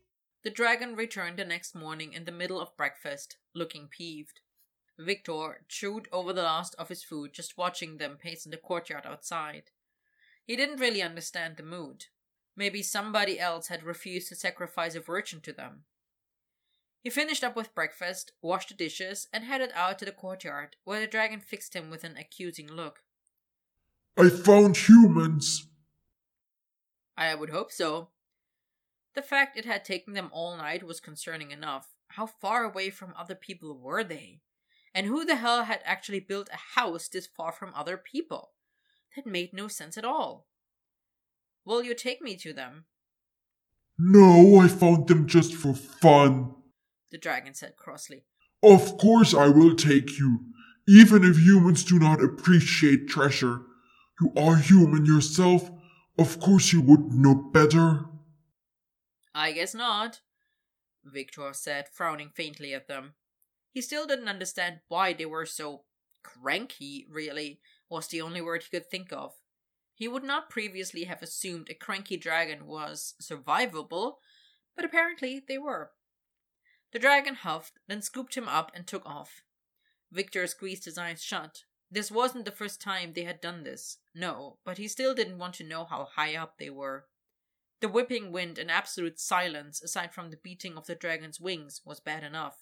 The dragon returned the next morning in the middle of breakfast, looking peeved. Victor chewed over the last of his food, just watching them pace in the courtyard outside. He didn't really understand the mood. Maybe somebody else had refused to sacrifice a virgin to them. He finished up with breakfast, washed the dishes, and headed out to the courtyard, where the dragon fixed him with an accusing look. I found humans. I would hope so. The fact it had taken them all night was concerning enough. How far away from other people were they? And who the hell had actually built a house this far from other people? That made no sense at all. Will you take me to them? No, I found them just for fun. The dragon said crossly. Of course I will take you, even if humans do not appreciate treasure. You are human yourself. Of course you would know better. I guess not, Victor said, frowning faintly at them. He still didn't understand why they were so cranky, really, was the only word he could think of. He would not previously have assumed a cranky dragon was survivable, but apparently they were. The dragon huffed, then scooped him up and took off. Victor squeezed his eyes shut. This wasn't the first time they had done this, no, but he still didn't want to know how high up they were. The whipping wind and absolute silence, aside from the beating of the dragon's wings, was bad enough.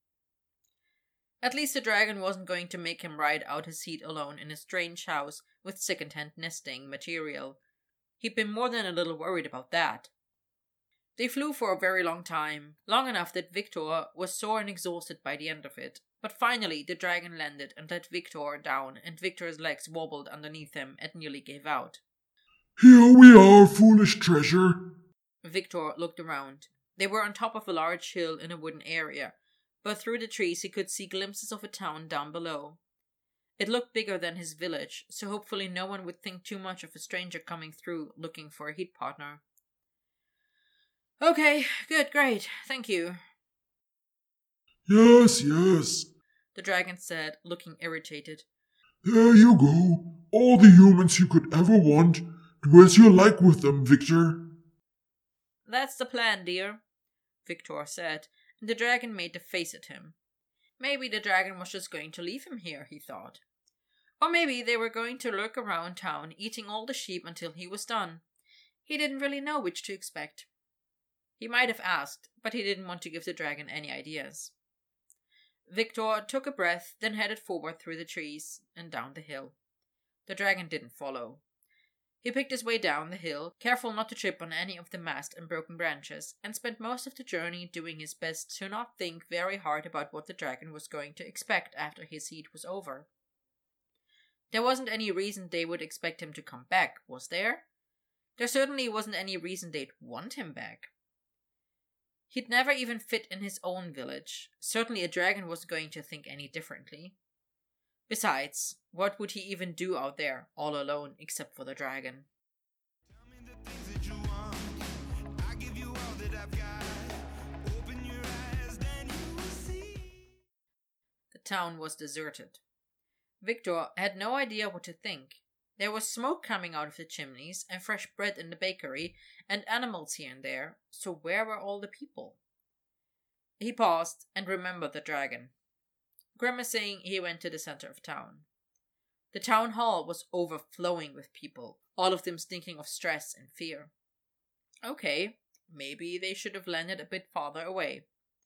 At least the dragon wasn't going to make him ride out his heat alone in a strange house with second-hand nesting material. He'd been more than a little worried about that. They flew for a very long time, long enough that Victor was sore and exhausted by the end of it. But finally the dragon landed and let Victor down, and Victor's legs wobbled underneath him and nearly gave out. Here we are, foolish treasure. Victor looked around. They were on top of a large hill in a wooden area, but through the trees he could see glimpses of a town down below. It looked bigger than his village, so hopefully no one would think too much of a stranger coming through looking for a heat partner. Okay, good, great, thank you. Yes, yes, the dragon said, looking irritated. There you go. All the humans you could ever want. Do as you like with them, Victor. That's the plan, dear, Victor said, and the dragon made a face at him. Maybe the dragon was just going to leave him here, he thought. Or maybe they were going to lurk around town, eating all the sheep until he was done. He didn't really know which to expect. He might have asked, but he didn't want to give the dragon any ideas. Victor took a breath, then headed forward through the trees and down the hill. The dragon didn't follow. He picked his way down the hill, careful not to trip on any of the mast and broken branches, and spent most of the journey doing his best to not think very hard about what the dragon was going to expect after his heat was over. There wasn't any reason they would expect him to come back, was there? There certainly wasn't any reason they'd want him back. He'd never even fit in his own village. Certainly a dragon wasn't going to think any differently. Besides, what would he even do out there, all alone, except for the dragon? Tell me the things that you want. I give you all that I've got. Open your eyes, then you will see. The town was deserted. Victor had no idea what to think. There was smoke coming out of the chimneys, and fresh bread in the bakery, and animals here and there, so where were all the people? He paused and remembered the dragon. Grimacing, he went to the center of town. The town hall was overflowing with people, all of them stinking of stress and fear. Okay, maybe they should have landed a bit farther away.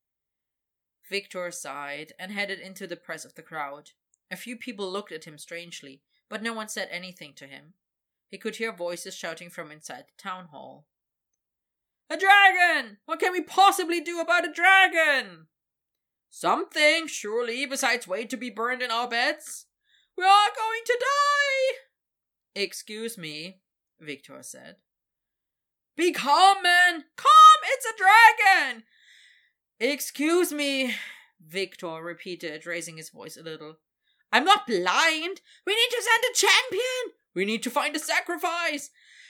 Victor sighed and headed into the press of the crowd. A few people looked at him strangely, but no one said anything to him. He could hear voices shouting from inside the town hall. A dragon! What can we possibly do about a dragon? Something, surely, besides wait to be burned in our beds. We are going to die! Excuse me, Victor said. Be calm, man! Calm! It's a dragon! Excuse me, Victor repeated, raising his voice a little. I'm not blind! We need to send a champion! We need to find a sacrifice!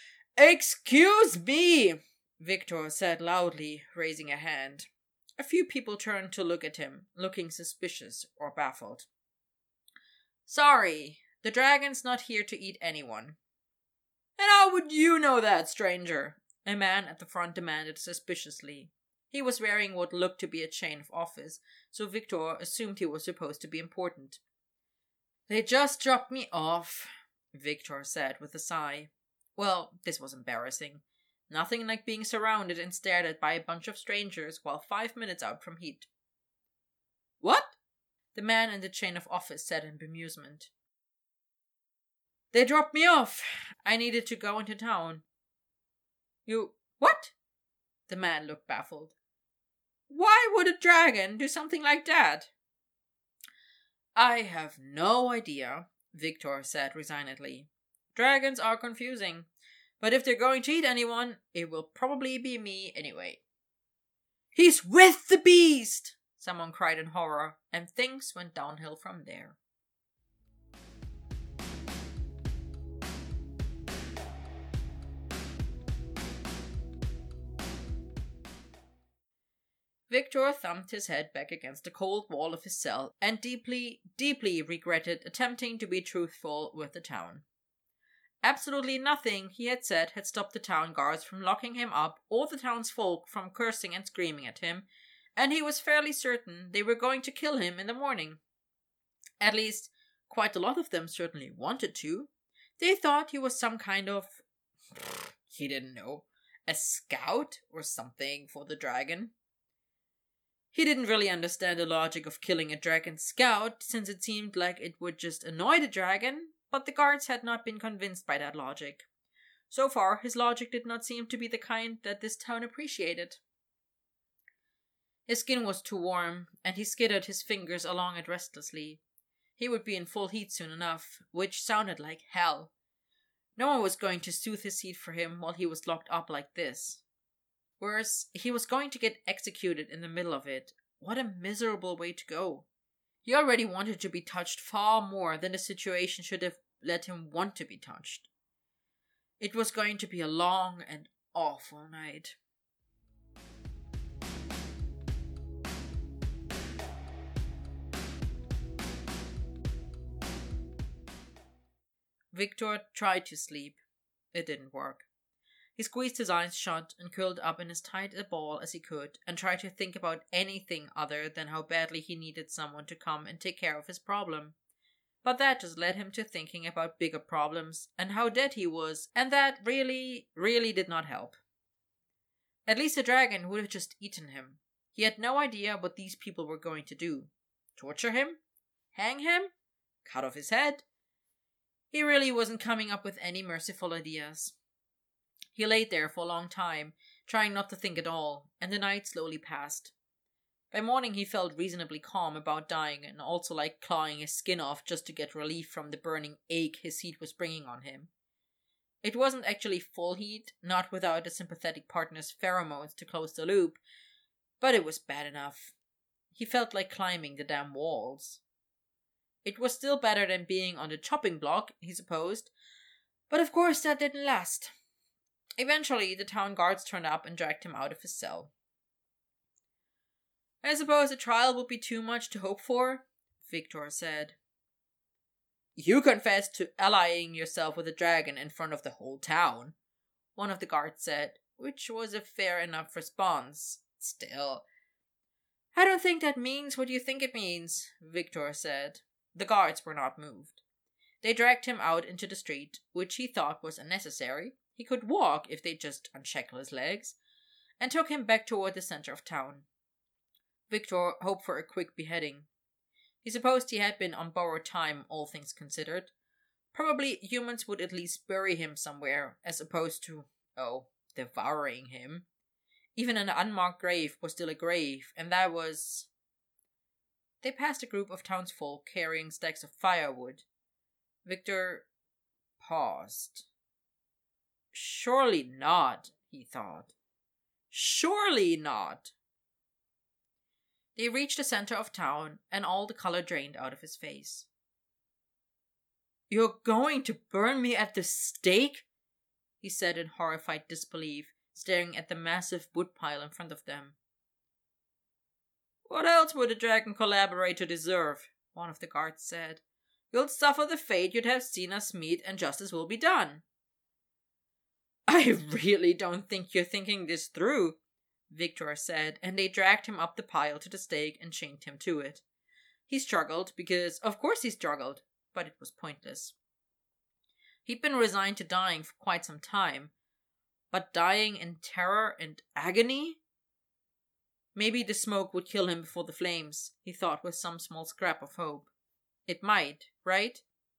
Excuse me, Victor said loudly, raising a hand. A few people turned to look at him, looking suspicious or baffled. Sorry, the dragon's not here to eat anyone. And how would you know that, stranger? A man at the front demanded suspiciously. He was wearing what looked to be a chain of office, so Victor assumed he was supposed to be important. "They just dropped me off," Victor said with a sigh. Well, this was embarrassing. Nothing like being surrounded and stared at by a bunch of strangers while five minutes out from heat. "What?" the man in the chain of office said in bemusement. "They dropped me off. I needed to go into town." "You... what?" The man looked baffled. "Why would a dragon do something like that?" "I have no idea," Victor said resignedly. "Dragons are confusing, but if they're going to eat anyone, it will probably be me anyway." "He's with the beast!" someone cried in horror, and things went downhill from there. Victor thumped his head back against the cold wall of his cell and deeply, deeply regretted attempting to be truthful with the town. Absolutely nothing he had said had stopped the town guards from locking him up or the townsfolk from cursing and screaming at him, and he was fairly certain they were going to kill him in the morning. At least, quite a lot of them certainly wanted to. They thought he was some kind of... he didn't know, a scout or something for the dragon. He didn't really understand the logic of killing a dragon scout, since it seemed like it would just annoy the dragon, but the guards had not been convinced by that logic. So far, his logic did not seem to be the kind that this town appreciated. His skin was too warm, and he skidded his fingers along it restlessly. He would be in full heat soon enough, which sounded like hell. No one was going to soothe his heat for him while he was locked up like this. Worse, he was going to get executed in the middle of it. What a miserable way to go. He already wanted to be touched far more than the situation should have let him want to be touched. It was going to be a long and awful night. Victor tried to sleep. It didn't work. He squeezed his eyes shut and curled up in as tight a ball as he could and tried to think about anything other than how badly he needed someone to come and take care of his problem. But that just led him to thinking about bigger problems and how dead he was, and that really, really did not help. At least the dragon would have just eaten him. He had no idea what these people were going to do. Torture him? Hang him? Cut off his head? He really wasn't coming up with any merciful ideas. He lay there for a long time, trying not to think at all, and the night slowly passed. By morning he felt reasonably calm about dying and also like clawing his skin off just to get relief from the burning ache his heat was bringing on him. It wasn't actually full heat, not without a sympathetic partner's pheromones to close the loop, but it was bad enough. He felt like climbing the damn walls. It was still better than being on the chopping block, he supposed, but of course that didn't last. Eventually, the town guards turned up and dragged him out of his cell. "I suppose a trial would be too much to hope for," Victor said. "You confessed to allying yourself with a dragon in front of the whole town," one of the guards said, which was a fair enough response. Still. "I don't think that means what you think it means," Victor said. The guards were not moved. They dragged him out into the street, which he thought was unnecessary. He could walk if they just unshackle his legs, and took him back toward the center of town. Victor hoped for a quick beheading. He supposed he had been on borrowed time, all things considered. Probably humans would at least bury him somewhere, as opposed to, oh, devouring him. Even an unmarked grave was still a grave, and that was... They passed a group of townsfolk carrying stacks of firewood. Victor paused. Surely not, he thought. Surely not. They reached the center of town, and all the color drained out of his face. "You're going to burn me at the stake?" he said in horrified disbelief, staring at the massive woodpile in front of them. "What else would a dragon collaborator deserve?" one of the guards said. "You'll suffer the fate you'd have seen us meet, and justice will be done." "I really don't think you're thinking this through," Victor said, and they dragged him up the pile to the stake and chained him to it. He struggled, because of course he struggled, but it was pointless. He'd been resigned to dying for quite some time, but dying in terror and agony? Maybe the smoke would kill him before the flames, he thought with some small scrap of hope. It might, right?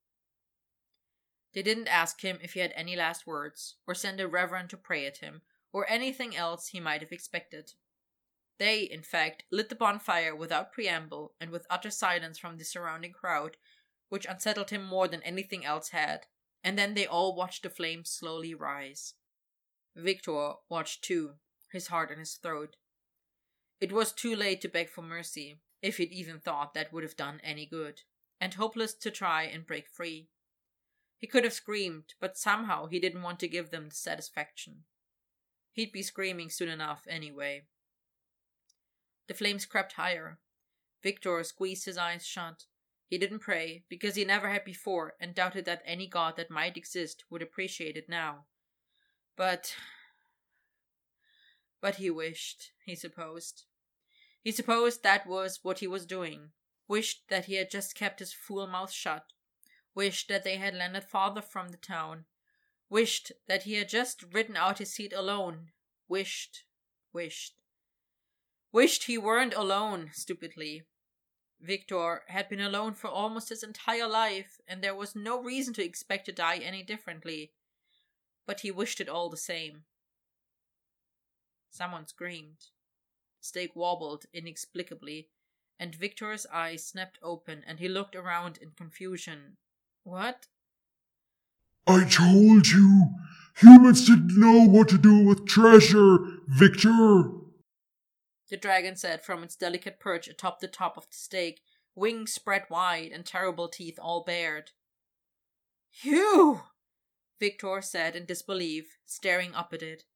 They didn't ask him if he had any last words, or send a reverend to pray at him, or anything else he might have expected. They, in fact, lit the bonfire without preamble and with utter silence from the surrounding crowd, which unsettled him more than anything else had, and then they all watched the flames slowly rise. Victor watched too, his heart in his throat. It was too late to beg for mercy, if he'd even thought that would have done any good, and hopeless to try and break free. He could have screamed, but somehow he didn't want to give them the satisfaction. He'd be screaming soon enough anyway. The flames crept higher. Victor squeezed his eyes shut. He didn't pray, because he never had before, and doubted that any god that might exist would appreciate it now. But... But he wished, he supposed. He supposed that was what he was doing. Wished that he had just kept his fool mouth shut. Wished that they had landed farther from the town. Wished that he had just ridden out his seat alone. Wished, wished. Wished he weren't alone, stupidly. Victor had been alone for almost his entire life, and there was no reason to expect to die any differently. But he wished it all the same. Someone screamed. The stake wobbled inexplicably, and Victor's eyes snapped open, and he looked around in confusion. What? I told you! Humans didn't know what to do with treasure, Victor! The dragon said from its delicate perch atop the top of the stake, wings spread wide and terrible teeth all bared. You! Victor said in disbelief, staring up at it.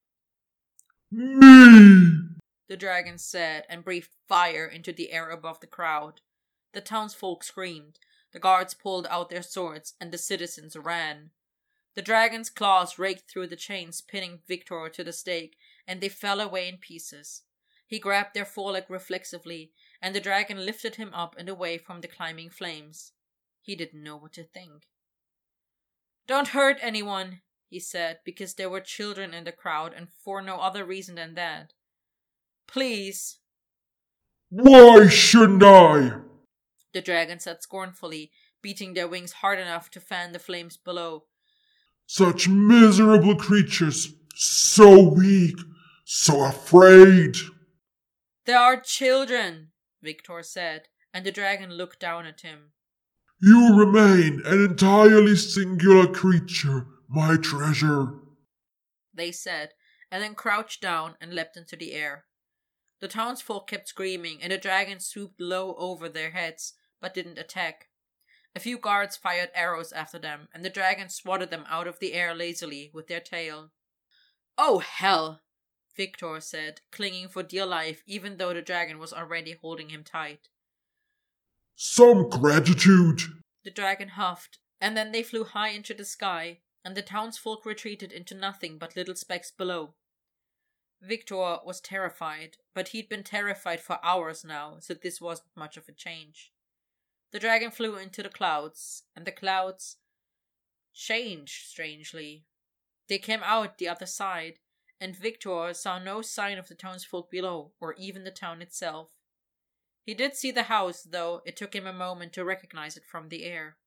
Me! The dragon said and breathed fire into the air above the crowd. The townsfolk screamed, the guards pulled out their swords, and the citizens ran. The dragon's claws raked through the chains pinning Victor to the stake, and they fell away in pieces. He grabbed their foreleg reflexively, and the dragon lifted him up and away from the climbing flames. He didn't know what to think. Don't hurt anyone, he said, because there were children in the crowd and for no other reason than that. Please. Why shouldn't I? The dragon said scornfully, beating their wings hard enough to fan the flames below. Such miserable creatures, so weak, so afraid. There are children, Victor said, and the dragon looked down at him. You remain an entirely singular creature, my treasure, they said, and then crouched down and leapt into the air. The townsfolk kept screaming, and the dragon swooped low over their heads, but didn't attack. A few guards fired arrows after them, and the dragon swatted them out of the air lazily with their tail. Oh, hell! Victor said, clinging for dear life even though the dragon was already holding him tight. Some gratitude, the dragon huffed, and then they flew high into the sky, and the townsfolk retreated into nothing but little specks below. Victor was terrified, but he'd been terrified for hours now, so this wasn't much of a change. The dragon flew into the clouds, and the clouds changed strangely. They came out the other side, and Victor saw no sign of the townsfolk below, or even the town itself. He did see the house, though it took him a moment to recognize it from the air.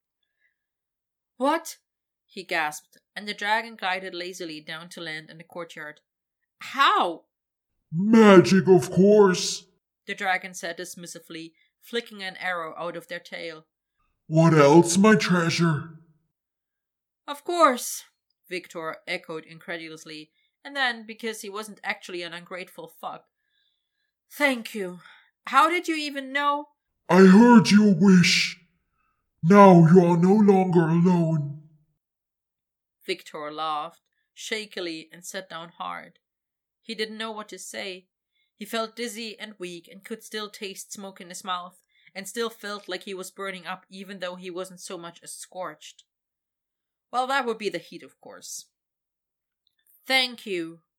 What? He gasped, and the dragon glided lazily down to land in the courtyard. How? Magic, of course, the dragon said dismissively, flicking an arrow out of their tail. What else, my treasure? Of course, Victor echoed incredulously, and then, because he wasn't actually an ungrateful fuck. Thank you. How did you even know? I heard your wish. Now you are no longer alone. Victor laughed, shakily, and sat down hard. He didn't know what to say. He felt dizzy and weak and could still taste smoke in his mouth, and still felt like he was burning up even though he wasn't so much as scorched. Well, that would be the heat, of course. Thank you.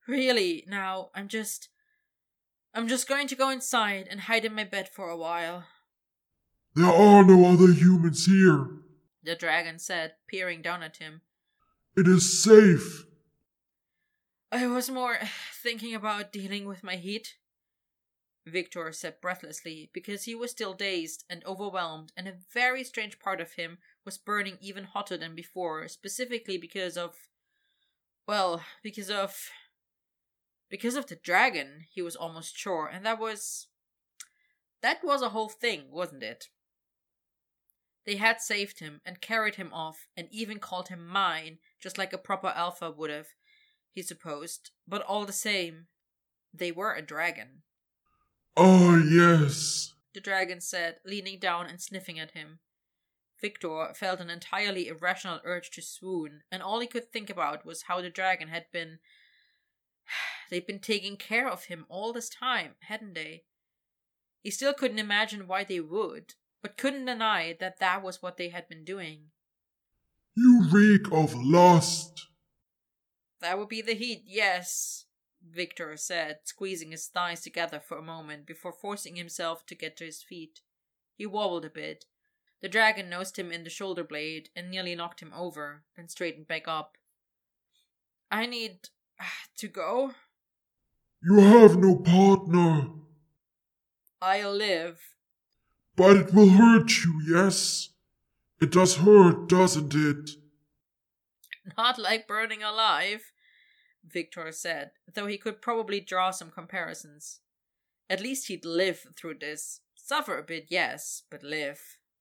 Really, now, I'm just... I'm just going to go inside and hide in my bed for a while. There are no other humans here. The dragon said, peering down at him. It is safe. I was more thinking about dealing with my heat, Victor said breathlessly, because he was still dazed and overwhelmed, and a very strange part of him was burning even hotter than before, specifically because of... Well, because of... Because of the dragon, he was almost sure, and that was... That was a whole thing, wasn't it? They had saved him and carried him off, and even called him mine, just like a proper alpha would have, he supposed. But all the same, they were a dragon. Ah, yes. The dragon said, leaning down and sniffing at him. Victor felt an entirely irrational urge to swoon, and all he could think about was how the dragon had been... They'd been taking care of him all this time, hadn't they? He still couldn't imagine why they would, but couldn't deny that that was what they had been doing. You reek of lust. That would be the heat, yes, Victor said, squeezing his thighs together for a moment before forcing himself to get to his feet. He wobbled a bit. The dragon nosed him in the shoulder blade and nearly knocked him over, then straightened back up. I need to go. You have no partner. I'll live. But it will hurt you, yes? It does hurt, doesn't it? Not like burning alive, Victor said, though he could probably draw some comparisons. At least he'd live through this. Suffer a bit, yes, but live.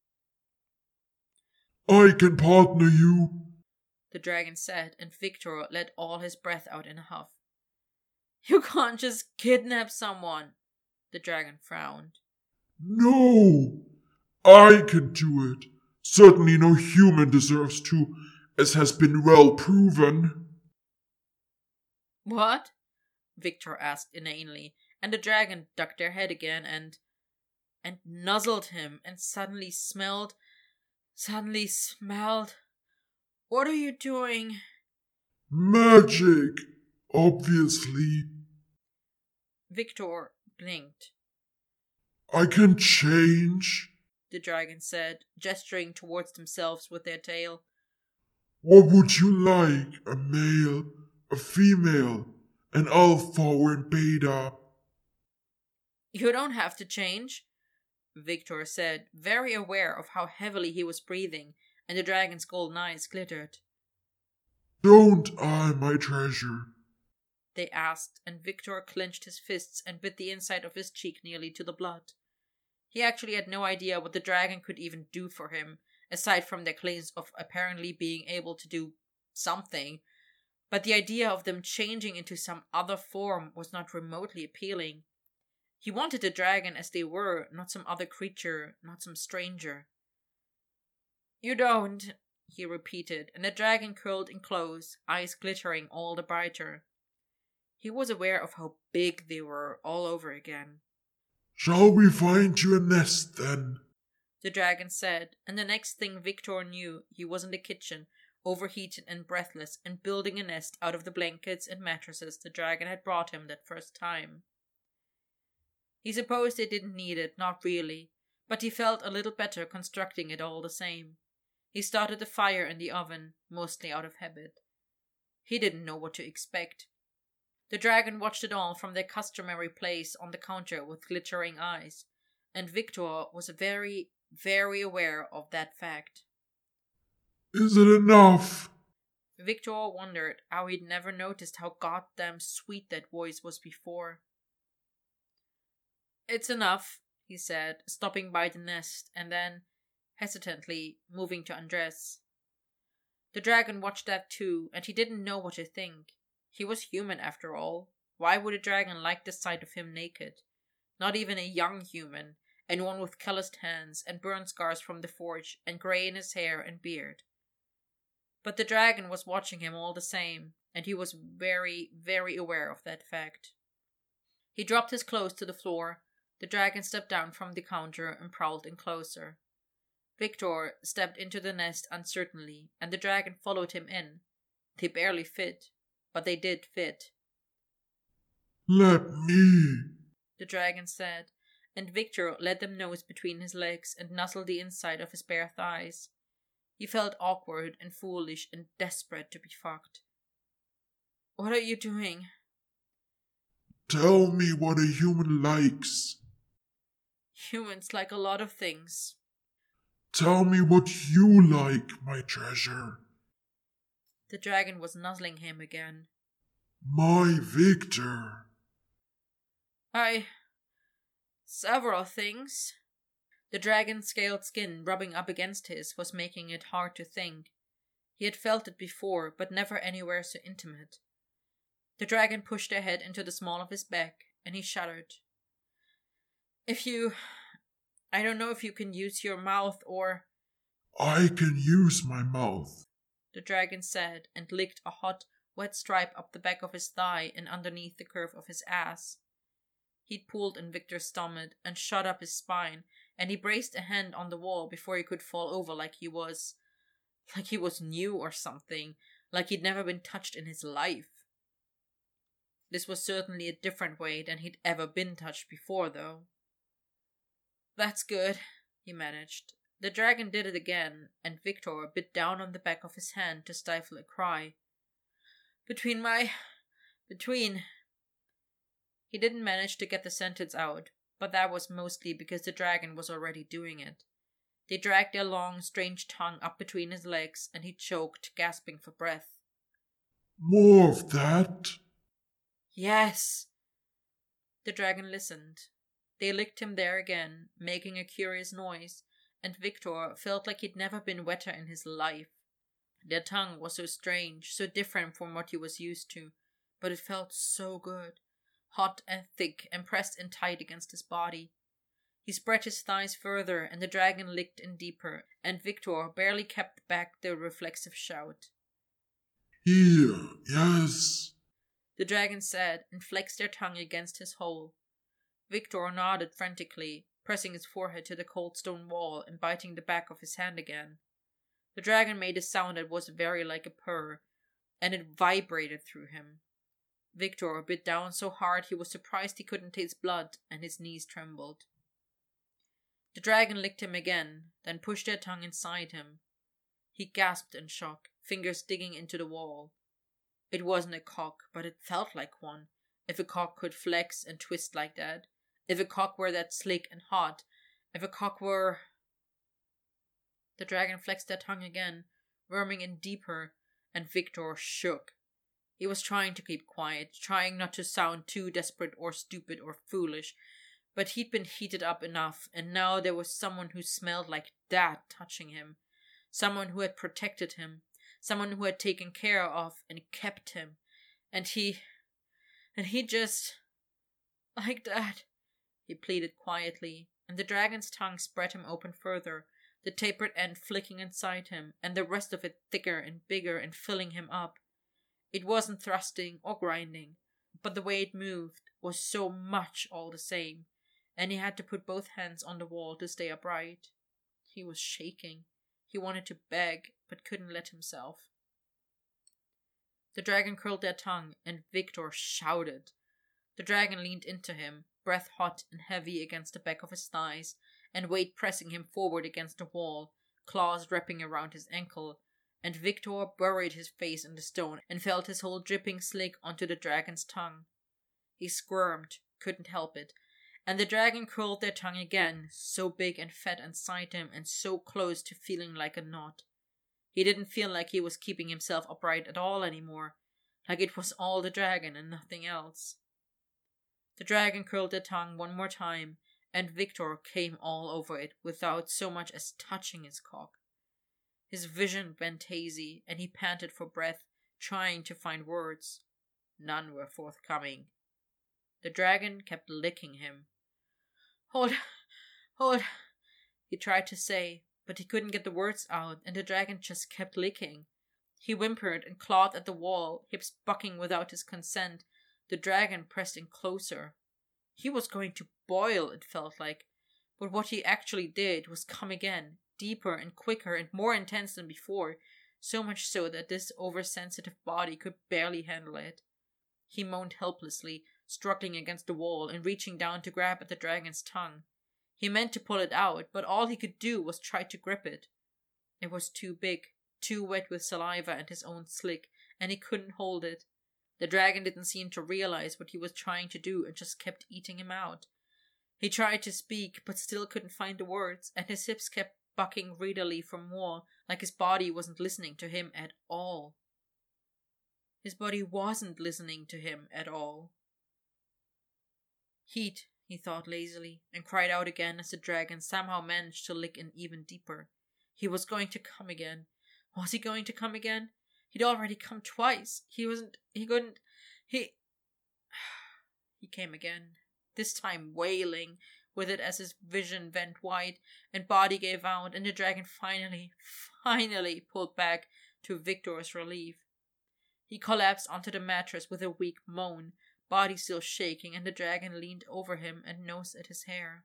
I can partner you, the dragon said, and Victor let all his breath out in a huff. You can't just kidnap someone, the dragon frowned. No, I can do it. Certainly no human deserves to, as has been well proven. What? Victor asked inanely, and the dragon ducked their head again and... and nuzzled him, and suddenly smelled... suddenly smelled... What are you doing? Magic, obviously. Victor blinked. I can change, the dragon said, gesturing towards themselves with their tail. What would you like? A male, a female, an alpha or a beta? You don't have to change, Victor said, very aware of how heavily he was breathing, and the dragon's golden eyes glittered. Don't I, my treasure? They asked, and Victor clenched his fists and bit the inside of his cheek nearly to the blood. He actually had no idea what the dragon could even do for him, aside from their claims of apparently being able to do something, but the idea of them changing into some other form was not remotely appealing. He wanted the dragon as they were, not some other creature, not some stranger. You don't, he repeated, and the dragon curled in close, eyes glittering all the brighter. He was aware of how big they were all over again. Shall we find you a nest, then? The dragon said, and the next thing Victor knew, he was in the kitchen, overheated and breathless, and building a nest out of the blankets and mattresses the dragon had brought him that first time. He supposed they didn't need it, not really, but he felt a little better constructing it all the same. He started the fire in the oven, mostly out of habit. He didn't know what to expect. The dragon watched it all from their customary place on the counter with glittering eyes, and Victor was very, very aware of that fact. Is it enough? Victor wondered how he'd never noticed how goddamn sweet that voice was before. It's enough, he said, stopping by the nest, and then, hesitantly, moving to undress. The dragon watched that too, and he didn't know what to think. He was human after all. Why would a dragon like the sight of him naked? Not even a young human, and one with calloused hands and burn scars from the forge and grey in his hair and beard. But the dragon was watching him all the same, and he was very, very aware of that fact. He dropped his clothes to the floor. The dragon stepped down from the counter and prowled in closer. Victor stepped into the nest uncertainly, and the dragon followed him in. They barely fit, but they did fit. Let me. the dragon said, and Victor let them nose between his legs and nuzzled the inside of his bare thighs. He felt awkward and foolish and desperate to be fucked. What are you doing? Tell me what a human likes. Humans like a lot of things. Tell me what you like, my treasure. The dragon was nuzzling him again. My Victor. I... several things. The dragon's scaled skin rubbing up against his was making it hard to think. He had felt it before, but never anywhere so intimate. The dragon pushed their head into the small of his back, and he shuddered. If you... I don't know if you can use your mouth or... I can use my mouth, the dragon said, and licked a hot, wet stripe up the back of his thigh and underneath the curve of his ass. He'd pulled in Victor's stomach and shot up his spine, and he braced a hand on the wall before he could fall over like he was... like he was new or something, like he'd never been touched in his life. This was certainly a different way than he'd ever been touched before, though. That's good, he managed. The dragon did it again, and Victor bit down on the back of his hand to stifle a cry. Between my... between... He didn't manage to get the sentence out, but that was mostly because the dragon was already doing it. They dragged their long, strange tongue up between his legs, and he choked, gasping for breath. More of that? Yes. The dragon listened. They licked him there again, making a curious noise, and Victor felt like he'd never been wetter in his life. Their tongue was so strange, so different from what he was used to, but it felt so good, hot and thick and pressed in tight against his body. He spread his thighs further, and the dragon licked in deeper, and Victor barely kept back the reflexive shout. Here, yes, the dragon said, and flexed their tongue against his hole. Victor nodded frantically, pressing his forehead to the cold stone wall and biting the back of his hand again. The dragon made a sound that was very like a purr, and it vibrated through him. Victor bit down so hard he was surprised he couldn't taste blood, and his knees trembled. The dragon licked him again, then pushed their tongue inside him. He gasped in shock, fingers digging into the wall. It wasn't a cock, but it felt like one, if a cock could flex and twist like that. If a cock were that slick and hot. If a cock were... The dragon flexed their tongue again, worming in deeper, and Victor shook. He was trying to keep quiet, trying not to sound too desperate or stupid or foolish, but he'd been heated up enough, and now there was someone who smelled like that touching him. Someone who had protected him. Someone who had taken care of and kept him. And he... And he just... like that... He pleaded quietly, and the dragon's tongue spread him open further, the tapered end flicking inside him, and the rest of it thicker and bigger and filling him up. It wasn't thrusting or grinding, but the way it moved was so much all the same, and he had to put both hands on the wall to stay upright. He was shaking. He wanted to beg, but couldn't let himself. The dragon curled their tongue, and Victor shouted. The dragon leaned into him, breath hot and heavy against the back of his thighs, and weight pressing him forward against the wall, claws wrapping around his ankle, and Victor buried his face in the stone and felt his whole dripping slick onto the dragon's tongue. He squirmed, couldn't help it, and the dragon curled their tongue again, so big and fat inside him and so close to feeling like a knot. He didn't feel like he was keeping himself upright at all anymore, like it was all the dragon and nothing else. The dragon curled their tongue one more time, and Victor came all over it without so much as touching his cock. His vision went hazy, and he panted for breath, trying to find words. None were forthcoming. The dragon kept licking him. Hold, hold, he tried to say, but he couldn't get the words out, and the dragon just kept licking. He whimpered and clawed at the wall, hips bucking without his consent. The dragon pressed in closer. He was going to boil, it felt like, but what he actually did was come again, deeper and quicker and more intense than before, so much so that this oversensitive body could barely handle it. He moaned helplessly, struggling against the wall and reaching down to grab at the dragon's tongue. He meant to pull it out, but all he could do was try to grip it. It was too big, too wet with saliva and his own slick, and he couldn't hold it. The dragon didn't seem to realize what he was trying to do and just kept eating him out. He tried to speak, but still couldn't find the words, and his hips kept bucking greedily for more, like his body wasn't listening to him at all. His body wasn't listening to him at all. Heat, he thought lazily, and cried out again as the dragon somehow managed to lick in even deeper. He was going to come again. Was he going to come again? He'd already come twice. He wasn't, he couldn't, he... He came again, this time wailing with it as his vision went wide and body gave out, and the dragon finally, finally pulled back to Victor's relief. He collapsed onto the mattress with a weak moan, body still shaking, and the dragon leaned over him and nosed at his hair.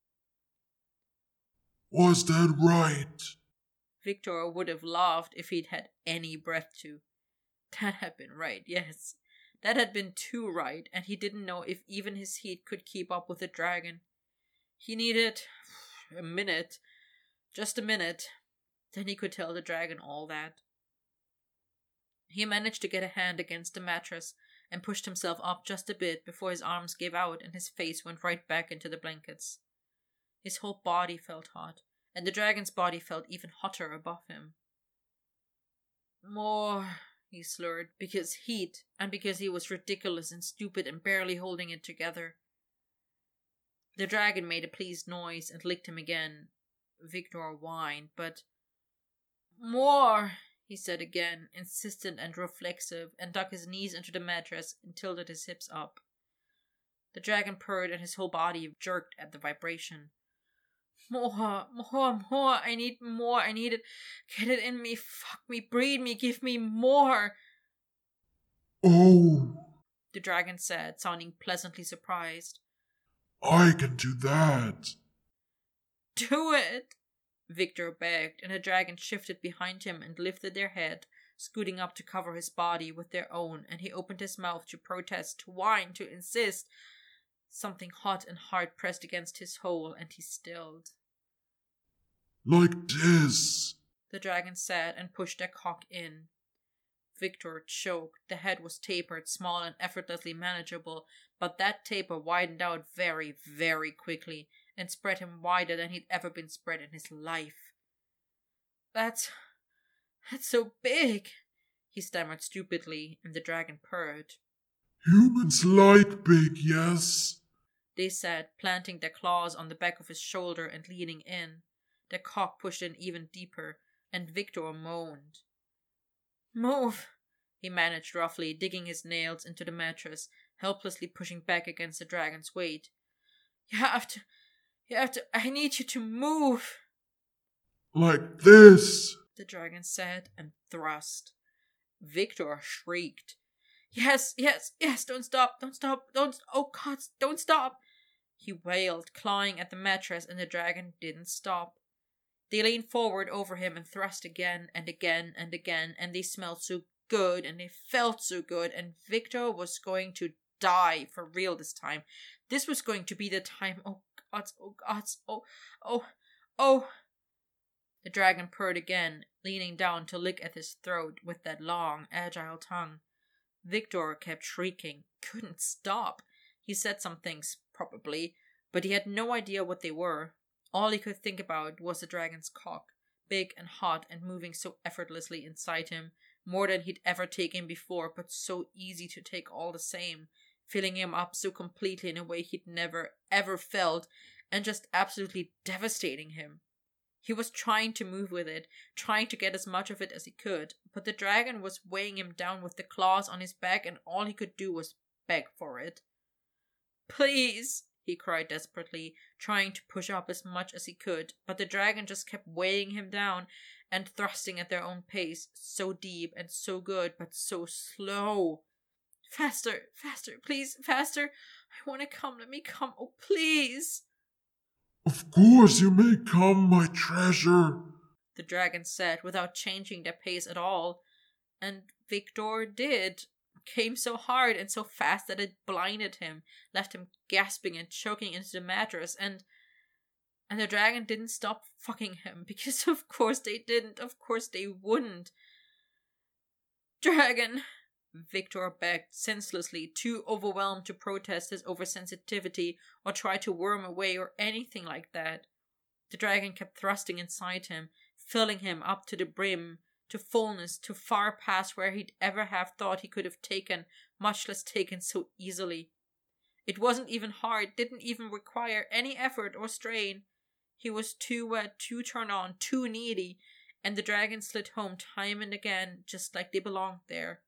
Was that right? Victor would have laughed if he'd had any breath to. That had been right, yes. That had been too right, and he didn't know if even his heat could keep up with the dragon. He needed a minute, just a minute, then he could tell the dragon all that. He managed to get a hand against the mattress and pushed himself up just a bit before his arms gave out and his face went right back into the blankets. His whole body felt hot, and the dragon's body felt even hotter above him. More, he slurred, because heat, and because he was ridiculous and stupid and barely holding it together. The dragon made a pleased noise and licked him again. Victor whined, but... More, he said again, insistent and reflexive, and dug his knees into the mattress and tilted his hips up. The dragon purred and his whole body jerked at the vibration. More, more, more, I need more, I need it. Get it in me, fuck me, breed me, give me more. Oh, the dragon said, sounding pleasantly surprised. I can do that. Do it, Victor begged, and the dragon shifted behind him and lifted their head, scooting up to cover his body with their own, and he opened his mouth to protest, to whine, to insist. Something hot and hard pressed against his hole, and he stilled. Like this, the dragon said, and pushed their cock in. Victor choked. The head was tapered, small and effortlessly manageable, but that taper widened out very, very quickly, and spread him wider than he'd ever been spread in his life. That's... that's so big, he stammered stupidly, and the dragon purred. Humans like big, yes? They said, planting their claws on the back of his shoulder and leaning in. Their cock pushed in even deeper, and Victor moaned. Move, he managed roughly, digging his nails into the mattress, helplessly pushing back against the dragon's weight. You have to, you have to, I need you to move. Like this, the dragon said, and thrust. Victor shrieked. Yes, yes, yes, don't stop, don't stop, don't, oh God, don't stop. He wailed, clawing at the mattress, and the dragon didn't stop. They leaned forward over him and thrust again and again and again, and they smelled so good and they felt so good, and Victor was going to die for real this time. This was going to be the time. Oh God, oh God, oh, oh, oh. The dragon purred again, leaning down to lick at his throat with that long, agile tongue. Victor kept shrieking, couldn't stop. He said some things, probably, but he had no idea what they were. All he could think about was the dragon's cock, big and hot and moving so effortlessly inside him, more than he'd ever taken before, but so easy to take all the same, filling him up so completely in a way he'd never, ever felt, and just absolutely devastating him. He was trying to move with it, trying to get as much of it as he could, but the dragon was weighing him down with the claws on his back, and all he could do was beg for it. Please, he cried desperately, trying to push up as much as he could, but the dragon just kept weighing him down and thrusting at their own pace, so deep and so good, but so slow. Faster, faster, please, faster. I want to come, let me come, oh please. Of course you may come, my treasure, the dragon said, without changing their pace at all. And Victor did came so hard and so fast that it blinded him, left him gasping and choking into the mattress, and and the dragon didn't stop fucking him, because of course they didn't, of course they wouldn't. Dragon, Victor begged senselessly, too overwhelmed to protest his oversensitivity or try to worm away or anything like that. The dragon kept thrusting inside him, filling him up to the brim, to fullness, to far past where he'd ever have thought he could have taken, much less taken so easily. It wasn't even hard, didn't even require any effort or strain. He was too wet, too turned on, too needy, and the dragon slid home time and again, just like they belonged there.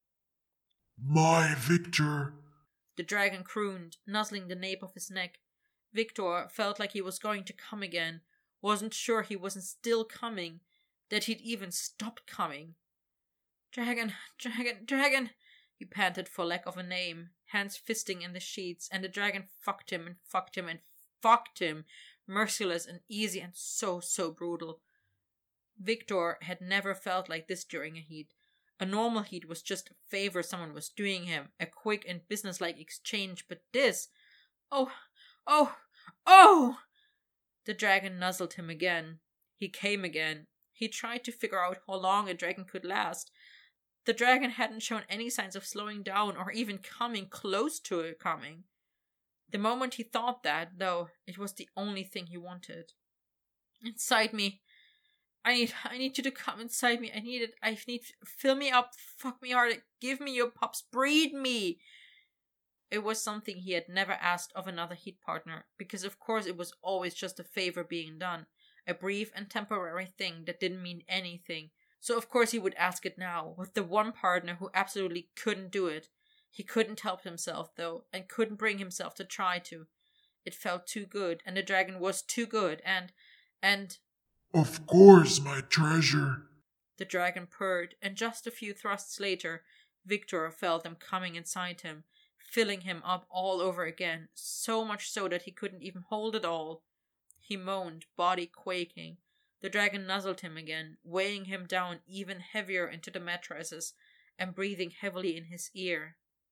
My Victor. The dragon crooned, nuzzling the nape of his neck. Victor felt like he was going to come again, wasn't sure he wasn't still coming, that he'd even stopped coming. Dragon, dragon, dragon, he panted for lack of a name, hands fisting in the sheets, and the dragon fucked him and fucked him and fucked him, merciless and easy and so, so brutal. Victor had never felt like this during a heat. A normal heat was just a favor someone was doing him, a quick and businesslike exchange, but this... Oh, oh, oh! The dragon nuzzled him again. He came again. He tried to figure out how long a dragon could last. The dragon hadn't shown any signs of slowing down or even coming close to it coming. The moment he thought that, though, it was the only thing he wanted. Inside me. I need I need you to come inside me. I need it. I need fill me up, fuck me hard, give me your pups, breed me. It was something he had never asked of another heat partner, because of course it was always just a favor being done, a brief and temporary thing that didn't mean anything. So of course he would ask it now, with the one partner who absolutely couldn't do it. He couldn't help himself, though, and couldn't bring himself to try to. It felt too good, and the dragon was too good, and... and... Of course, my treasure. The dragon purred, and just a few thrusts later, Victor felt them coming inside him, filling him up all over again, so much so that he couldn't even hold it all. He moaned, body quaking. The dragon nuzzled him again, weighing him down even heavier into the mattresses, and breathing heavily in his ear.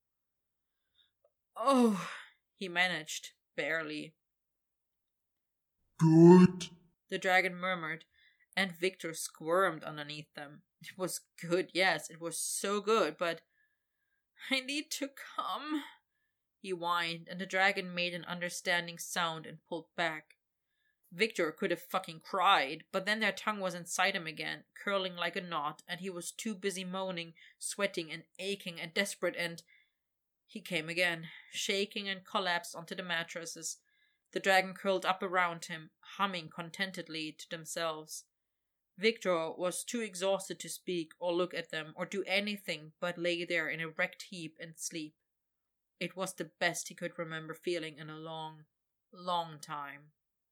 Oh, he managed, barely. Good, the dragon murmured, and Victor squirmed underneath them. It was good, yes, it was so good, but... I need to come, he whined, and the dragon made an understanding sound and pulled back. Victor could have fucking cried, but then their tongue was inside him again, curling like a knot, and he was too busy moaning, sweating and aching and desperate, and... He came again, shaking, and collapsed onto the mattresses. The dragon curled up around him, humming contentedly to themselves. Victor was too exhausted to speak or look at them or do anything but lay there in a wrecked heap and sleep. It was the best he could remember feeling in a long, long time.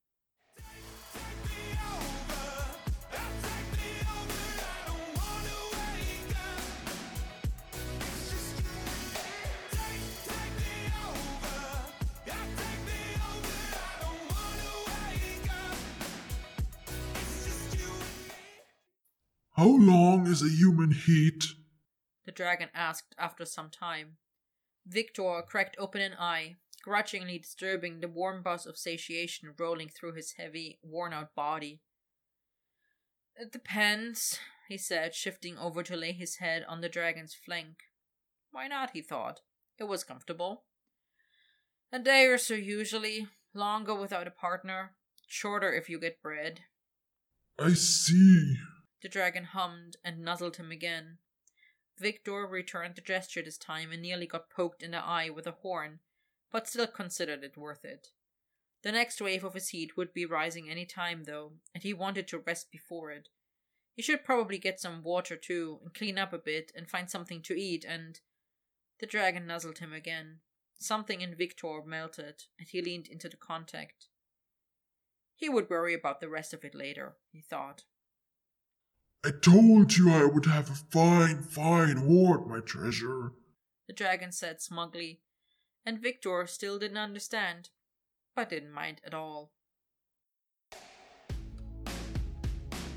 How long is a human heat? The dragon asked after some time. Victor cracked open an eye, grudgingly disturbing the warm buzz of satiation rolling through his heavy, worn-out body. It depends, he said, shifting over to lay his head on the dragon's flank. Why not, he thought. It was comfortable. A day or so usually, longer without a partner, shorter if you get bread. I see. The dragon hummed and nuzzled him again. Victor returned the gesture this time and nearly got poked in the eye with a horn, but still considered it worth it. The next wave of his heat would be rising any time, though, and he wanted to rest before it. He should probably get some water, too, and clean up a bit, and find something to eat, and... The dragon nuzzled him again. Something in Victor melted, and he leaned into the contact. He would worry about the rest of it later, he thought. I told you I would have a fine, fine hoard, my treasure, the dragon said smugly, and Victor still didn't understand, but didn't mind at all.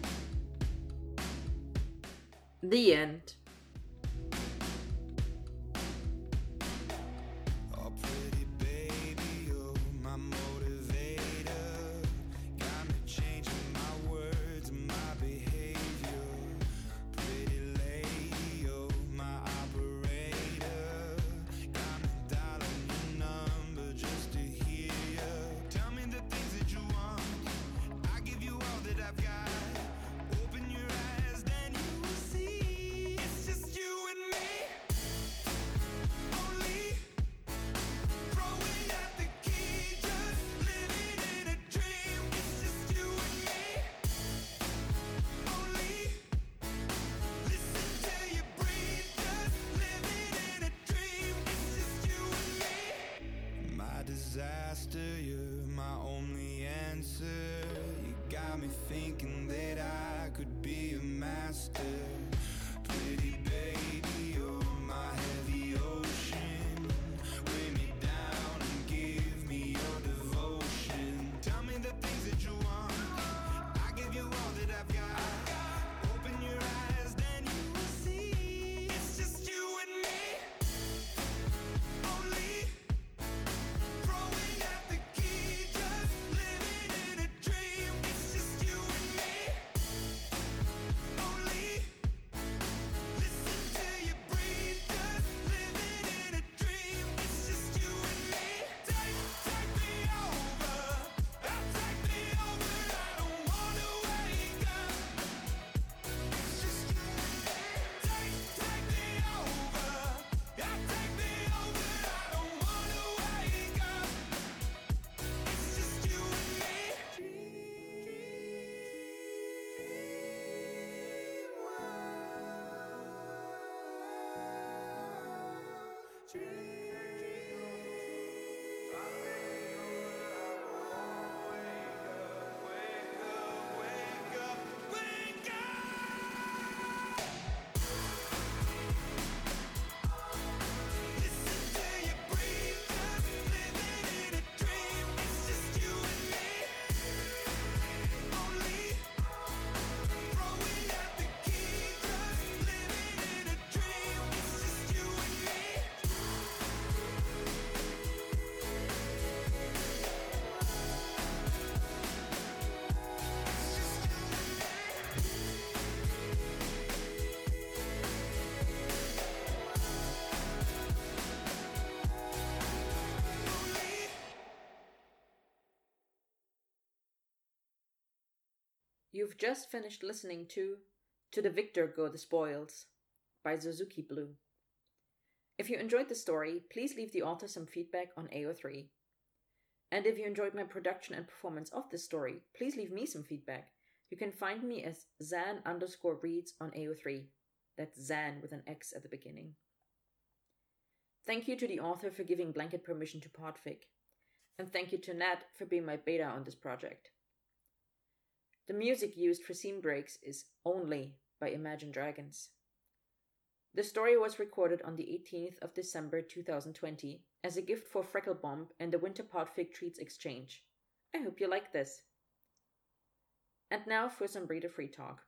The end. master. Pretty baby, you're my heavy ocean. Weigh me down and give me your devotion. Tell me the things that you want. I give you all that I've got. Open your eyes, then you will see. It's just you and me. Only throwing out the key, just living in a dream. It's just you and me. Only listen till you breathe, just living in a dream. It's just you and me. Take, take me over, oh, take me over. I don't wanna wake up. It's just you and me. Take, take me over, yeah, take me over. I don't wanna wake up. It's just you and me. You've just finished listening to To the Victor Go the Spoils by Suzuki Blue. If you enjoyed the story, please leave the author some feedback on A O three. And if you enjoyed my production and performance of this story, please leave me some feedback. You can find me as Zan underscore reads on A O three. That's Zan with an X at the beginning. Thank you to the author for giving blanket permission to Podfic. And thank you to Nat for being my beta on this project. The music used for scene breaks is Only by Imagine Dragons. The story was recorded on the eighteenth of December two thousand twenty as a gift for Frecklebomb and the Winter Podfic Treats Exchange. I hope you like this. And now for some Breeder Free talk.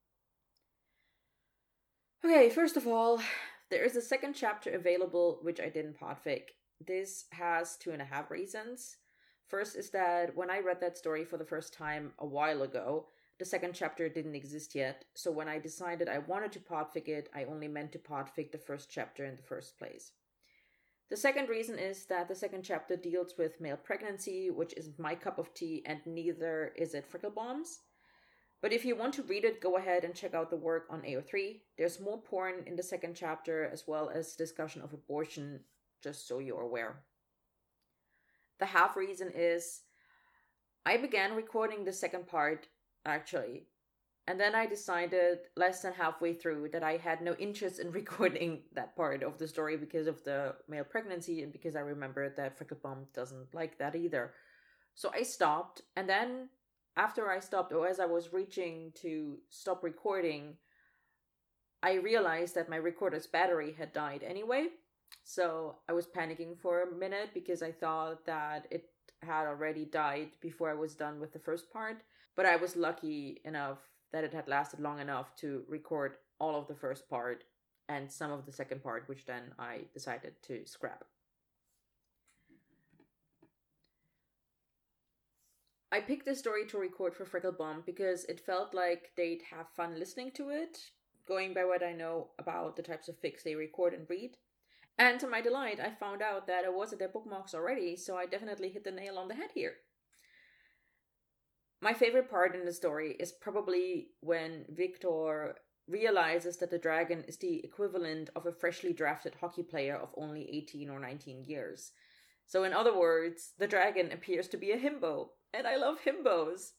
Okay, first of all, there is a second chapter available which I did in Podfic. This has two and a half reasons. First is that when I read that story for the first time a while ago, the second chapter didn't exist yet, so when I decided I wanted to podfic it, I only meant to podfic the first chapter in the first place. The second reason is that the second chapter deals with male pregnancy, which isn't my cup of tea, and neither is it Fricklebomb's. But if you want to read it, go ahead and check out the work on A O three. There's more porn in the second chapter, as well as discussion of abortion, just so you're aware. The half reason is I began recording the second part, actually, and then I decided less than halfway through that I had no interest in recording that part of the story because of the male pregnancy and because I remembered that Fricklebomb doesn't like that either. So I stopped, and then after I stopped, or as I was reaching to stop recording, I realized that my recorder's battery had died anyway. So I was panicking for a minute because I thought that it had already died before I was done with the first part. But I was lucky enough that it had lasted long enough to record all of the first part and some of the second part, which then I decided to scrap. I picked this story to record for Frecklebomb because it felt like they'd have fun listening to it, going by what I know about the types of fics they record and read. And to my delight, I found out that it was at their bookmarks already, so I definitely hit the nail on the head here. My favorite part in the story is probably when Victor realizes that the dragon is the equivalent of a freshly drafted hockey player of only eighteen or nineteen years. So in other words, the dragon appears to be a himbo, and I love himbos.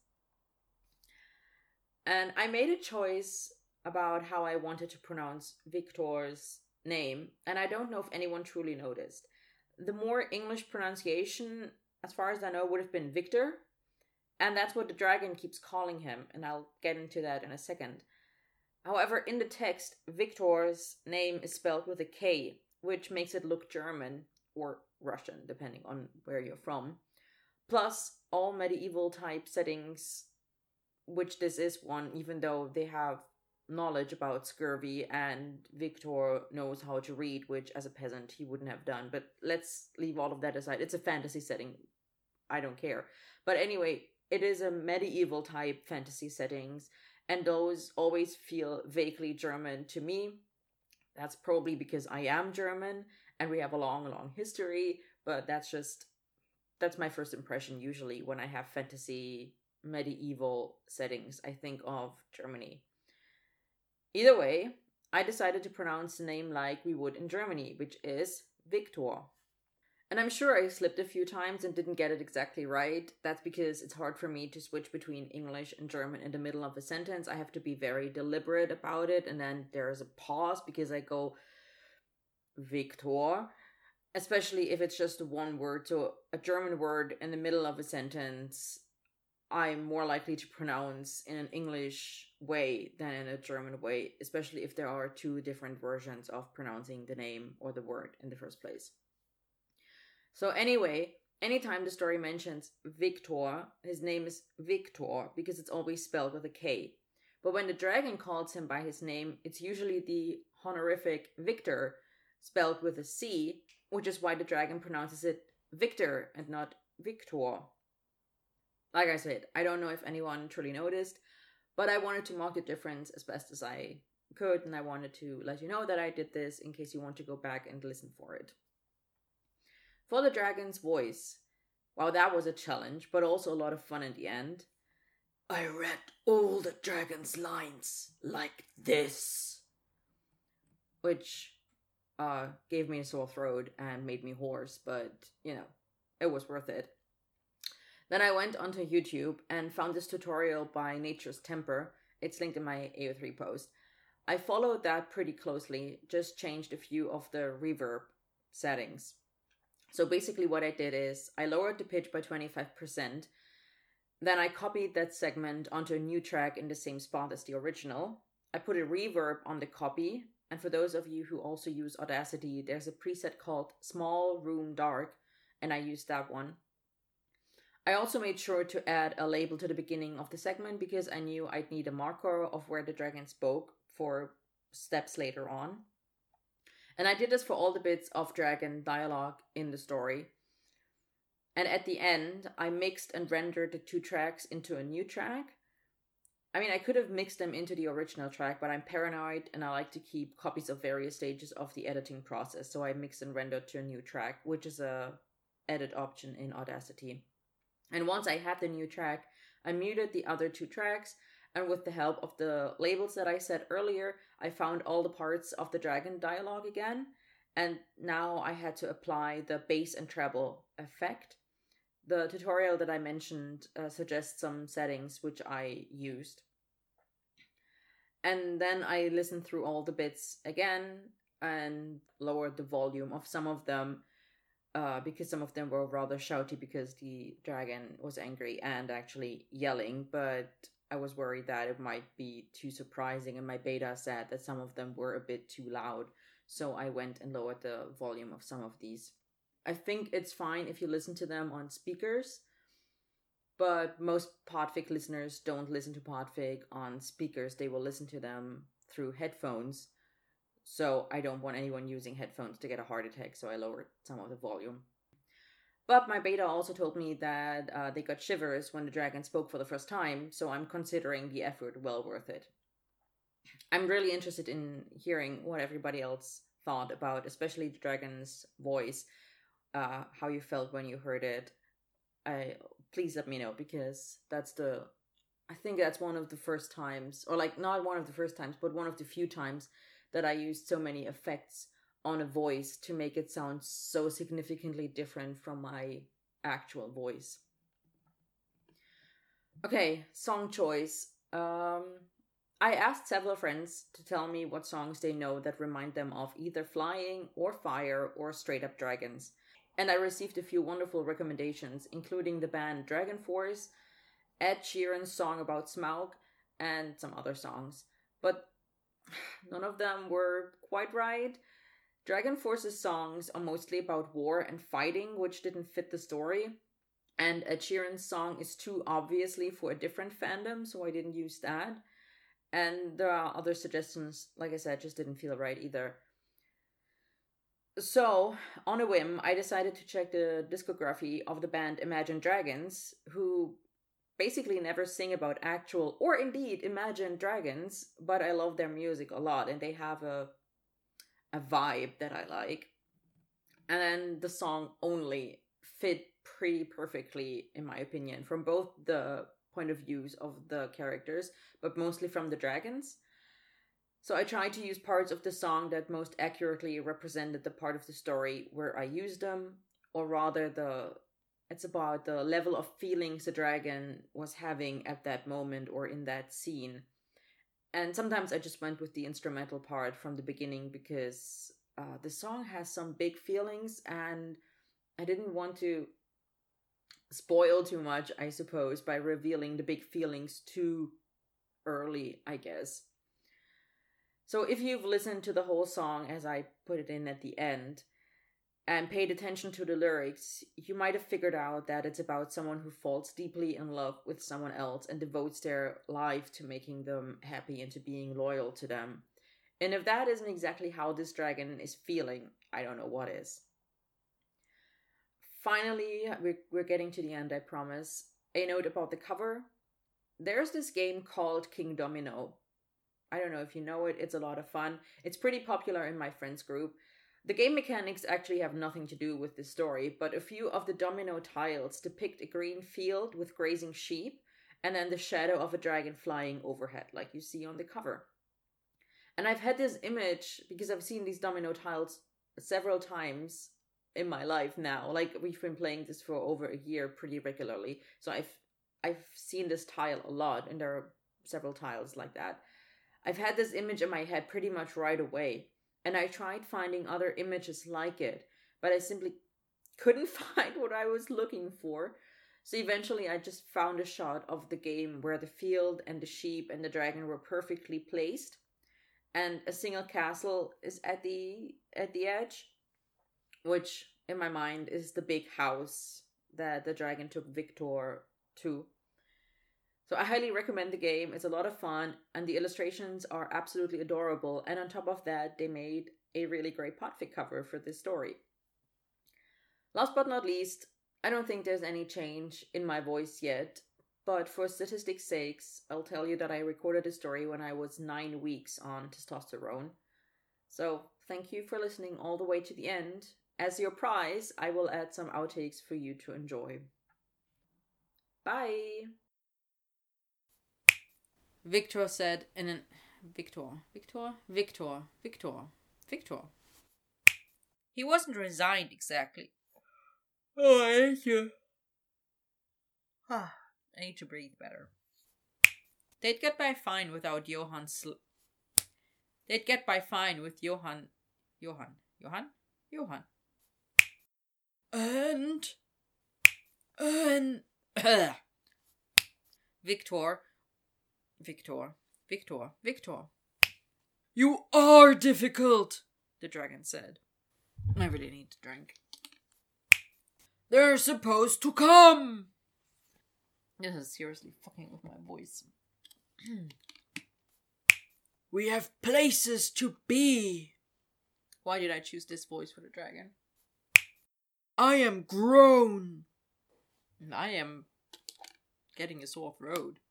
And I made a choice about how I wanted to pronounce Victor's name, and I don't know if anyone truly noticed. The more English pronunciation, as far as I know, would have been Victor, and that's what the dragon keeps calling him, and I'll get into that in a second. However, in the text, Victor's name is spelled with a K, which makes it look German or Russian, depending on where you're from. Plus, all medieval type settings, which this is one, even though they have knowledge about scurvy and Victor knows how to read, which as a peasant he wouldn't have done. But let's leave all of that aside. It's a fantasy setting. I don't care. But anyway, it is a medieval type fantasy settings, and those always feel vaguely German to me. That's probably because I am German and we have a long, long history, but that's just, that's my first impression usually when I have fantasy medieval settings. I think of Germany. Either way, I decided to pronounce the name like we would in Germany, which is Victor. And I'm sure I slipped a few times and didn't get it exactly right. That's because it's hard for me to switch between English and German in the middle of a sentence. I have to be very deliberate about it, and then there's a pause because I go Victor, especially if it's just one word. So a German word in the middle of a sentence, I'm more likely to pronounce in an English way than in a German way, especially if there are two different versions of pronouncing the name or the word in the first place. So anyway, anytime the story mentions Victor, his name is Victor because it's always spelled with a K. But when the dragon calls him by his name, it's usually the honorific Victor spelled with a C, which is why the dragon pronounces it Victor and not Victor. Like I said, I don't know if anyone truly noticed, but I wanted to mark the difference as best as I could, and I wanted to let you know that I did this in case you want to go back and listen for it. For the dragon's voice, wow, that was a challenge, but also a lot of fun in the end. I read all the dragon's lines like this, which uh, gave me a sore throat and made me hoarse, but, you know, it was worth it. Then I went onto YouTube and found this tutorial by Nature's Temper. It's linked in my A O three post. I followed that pretty closely, just changed a few of the reverb settings. So basically what I did is I lowered the pitch by twenty-five percent. Then I copied that segment onto a new track in the same spot as the original. I put a reverb on the copy. And for those of you who also use Audacity, there's a preset called Small Room Dark, and I used that one. I also made sure to add a label to the beginning of the segment because I knew I'd need a marker of where the dragon spoke for steps later on. And I did this for all the bits of dragon dialogue in the story. And at the end, I mixed and rendered the two tracks into a new track. I mean, I could have mixed them into the original track, but I'm paranoid and I like to keep copies of various stages of the editing process. So I mixed and rendered to a new track, which is a edit option in Audacity. And once I had the new track, I muted the other two tracks, and with the help of the labels that I said earlier, I found all the parts of the dragon dialogue again, and now I had to apply the bass and treble effect. The tutorial that I mentioned uh, suggests some settings which I used. And then I listened through all the bits again and lowered the volume of some of them, Uh, because some of them were rather shouty because the dragon was angry and actually yelling, but I was worried that it might be too surprising, and my beta said that some of them were a bit too loud, so I went and lowered the volume of some of these. I think it's fine if you listen to them on speakers, but most Podfig listeners don't listen to Podfig on speakers. They will listen to them through headphones. So I don't want anyone using headphones to get a heart attack, so I lowered some of the volume. But my beta also told me that uh, they got shivers when the dragon spoke for the first time, so I'm considering the effort well worth it. I'm really interested in hearing what everybody else thought about, especially the dragon's voice, uh, how you felt when you heard it. I please let me know, because that's the... I think that's one of the first times, or like not one of the first times, but one of the few times that I used so many effects on a voice to make it sound so significantly different from my actual voice. Okay, song choice. Um, I asked several friends to tell me what songs they know that remind them of either flying or fire or straight up dragons. And I received a few wonderful recommendations, including the band Dragon Force, Ed Sheeran's song about Smaug, and some other songs. But none of them were quite right. Dragon Force's songs are mostly about war and fighting, which didn't fit the story. And Ed Sheeran's song is too obviously for a different fandom, so I didn't use that. And there are other suggestions, like I said, just didn't feel right either. So, on a whim, I decided to check the discography of the band Imagine Dragons, who basically never sing about actual or indeed imagined dragons, but I love their music a lot and they have a a vibe that I like. And then the song Only fit pretty perfectly, in my opinion, from both the point of views of the characters, but mostly from the dragons. So I tried to use parts of the song that most accurately represented the part of the story where I used them, or rather the it's about the level of feelings the dragon was having at that moment or in that scene. And sometimes I just went with the instrumental part from the beginning because uh, the song has some big feelings and I didn't want to spoil too much, I suppose, by revealing the big feelings too early, I guess. So if you've listened to the whole song as I put it in at the end and paid attention to the lyrics, you might have figured out that it's about someone who falls deeply in love with someone else and devotes their life to making them happy and to being loyal to them. And if that isn't exactly how this dragon is feeling, I don't know what is. Finally, we're, we're getting to the end, I promise. A note about the cover. There's this game called King Domino. I don't know if you know it, it's a lot of fun. It's pretty popular in my friends group. The game mechanics actually have nothing to do with the story, but a few of the domino tiles depict a green field with grazing sheep, and then the shadow of a dragon flying overhead, like you see on the cover. And I've had this image, because I've seen these domino tiles several times in my life now. Like, we've been playing this for over a year pretty regularly, so I've I've seen this tile a lot, and there are several tiles like that. I've had this image in my head pretty much right away, and I tried finding other images like it, but I simply couldn't find what I was looking for. So eventually I just found a shot of the game where the field and the sheep and the dragon were perfectly placed, and a single castle is at the at the edge, which in my mind is the big house that the dragon took Victor to. So I highly recommend the game. It's a lot of fun, and the illustrations are absolutely adorable. And on top of that, they made a really great podfic cover for this story. Last but not least, I don't think there's any change in my voice yet, but for statistics' sakes, I'll tell you that I recorded this story when I was nine weeks on testosterone. So thank you for listening all the way to the end. As your prize, I will add some outtakes for you to enjoy. Bye! Victor said in an... Victor, Victor, Victor, Victor, Victor. He wasn't resigned exactly. Oh, I hate you. Ah, I need to breathe better. They'd get by fine without Johann sl... They'd get by fine with Johann... Johann? Johann? Johann. And... And... Victor... Victor, Victor, Victor. You are difficult, the dragon said. I really need to drink. They're supposed to come. This is seriously fucking with my voice. We have places to be. Why did I choose this voice for the dragon? I am grown. And I am getting a sore throat.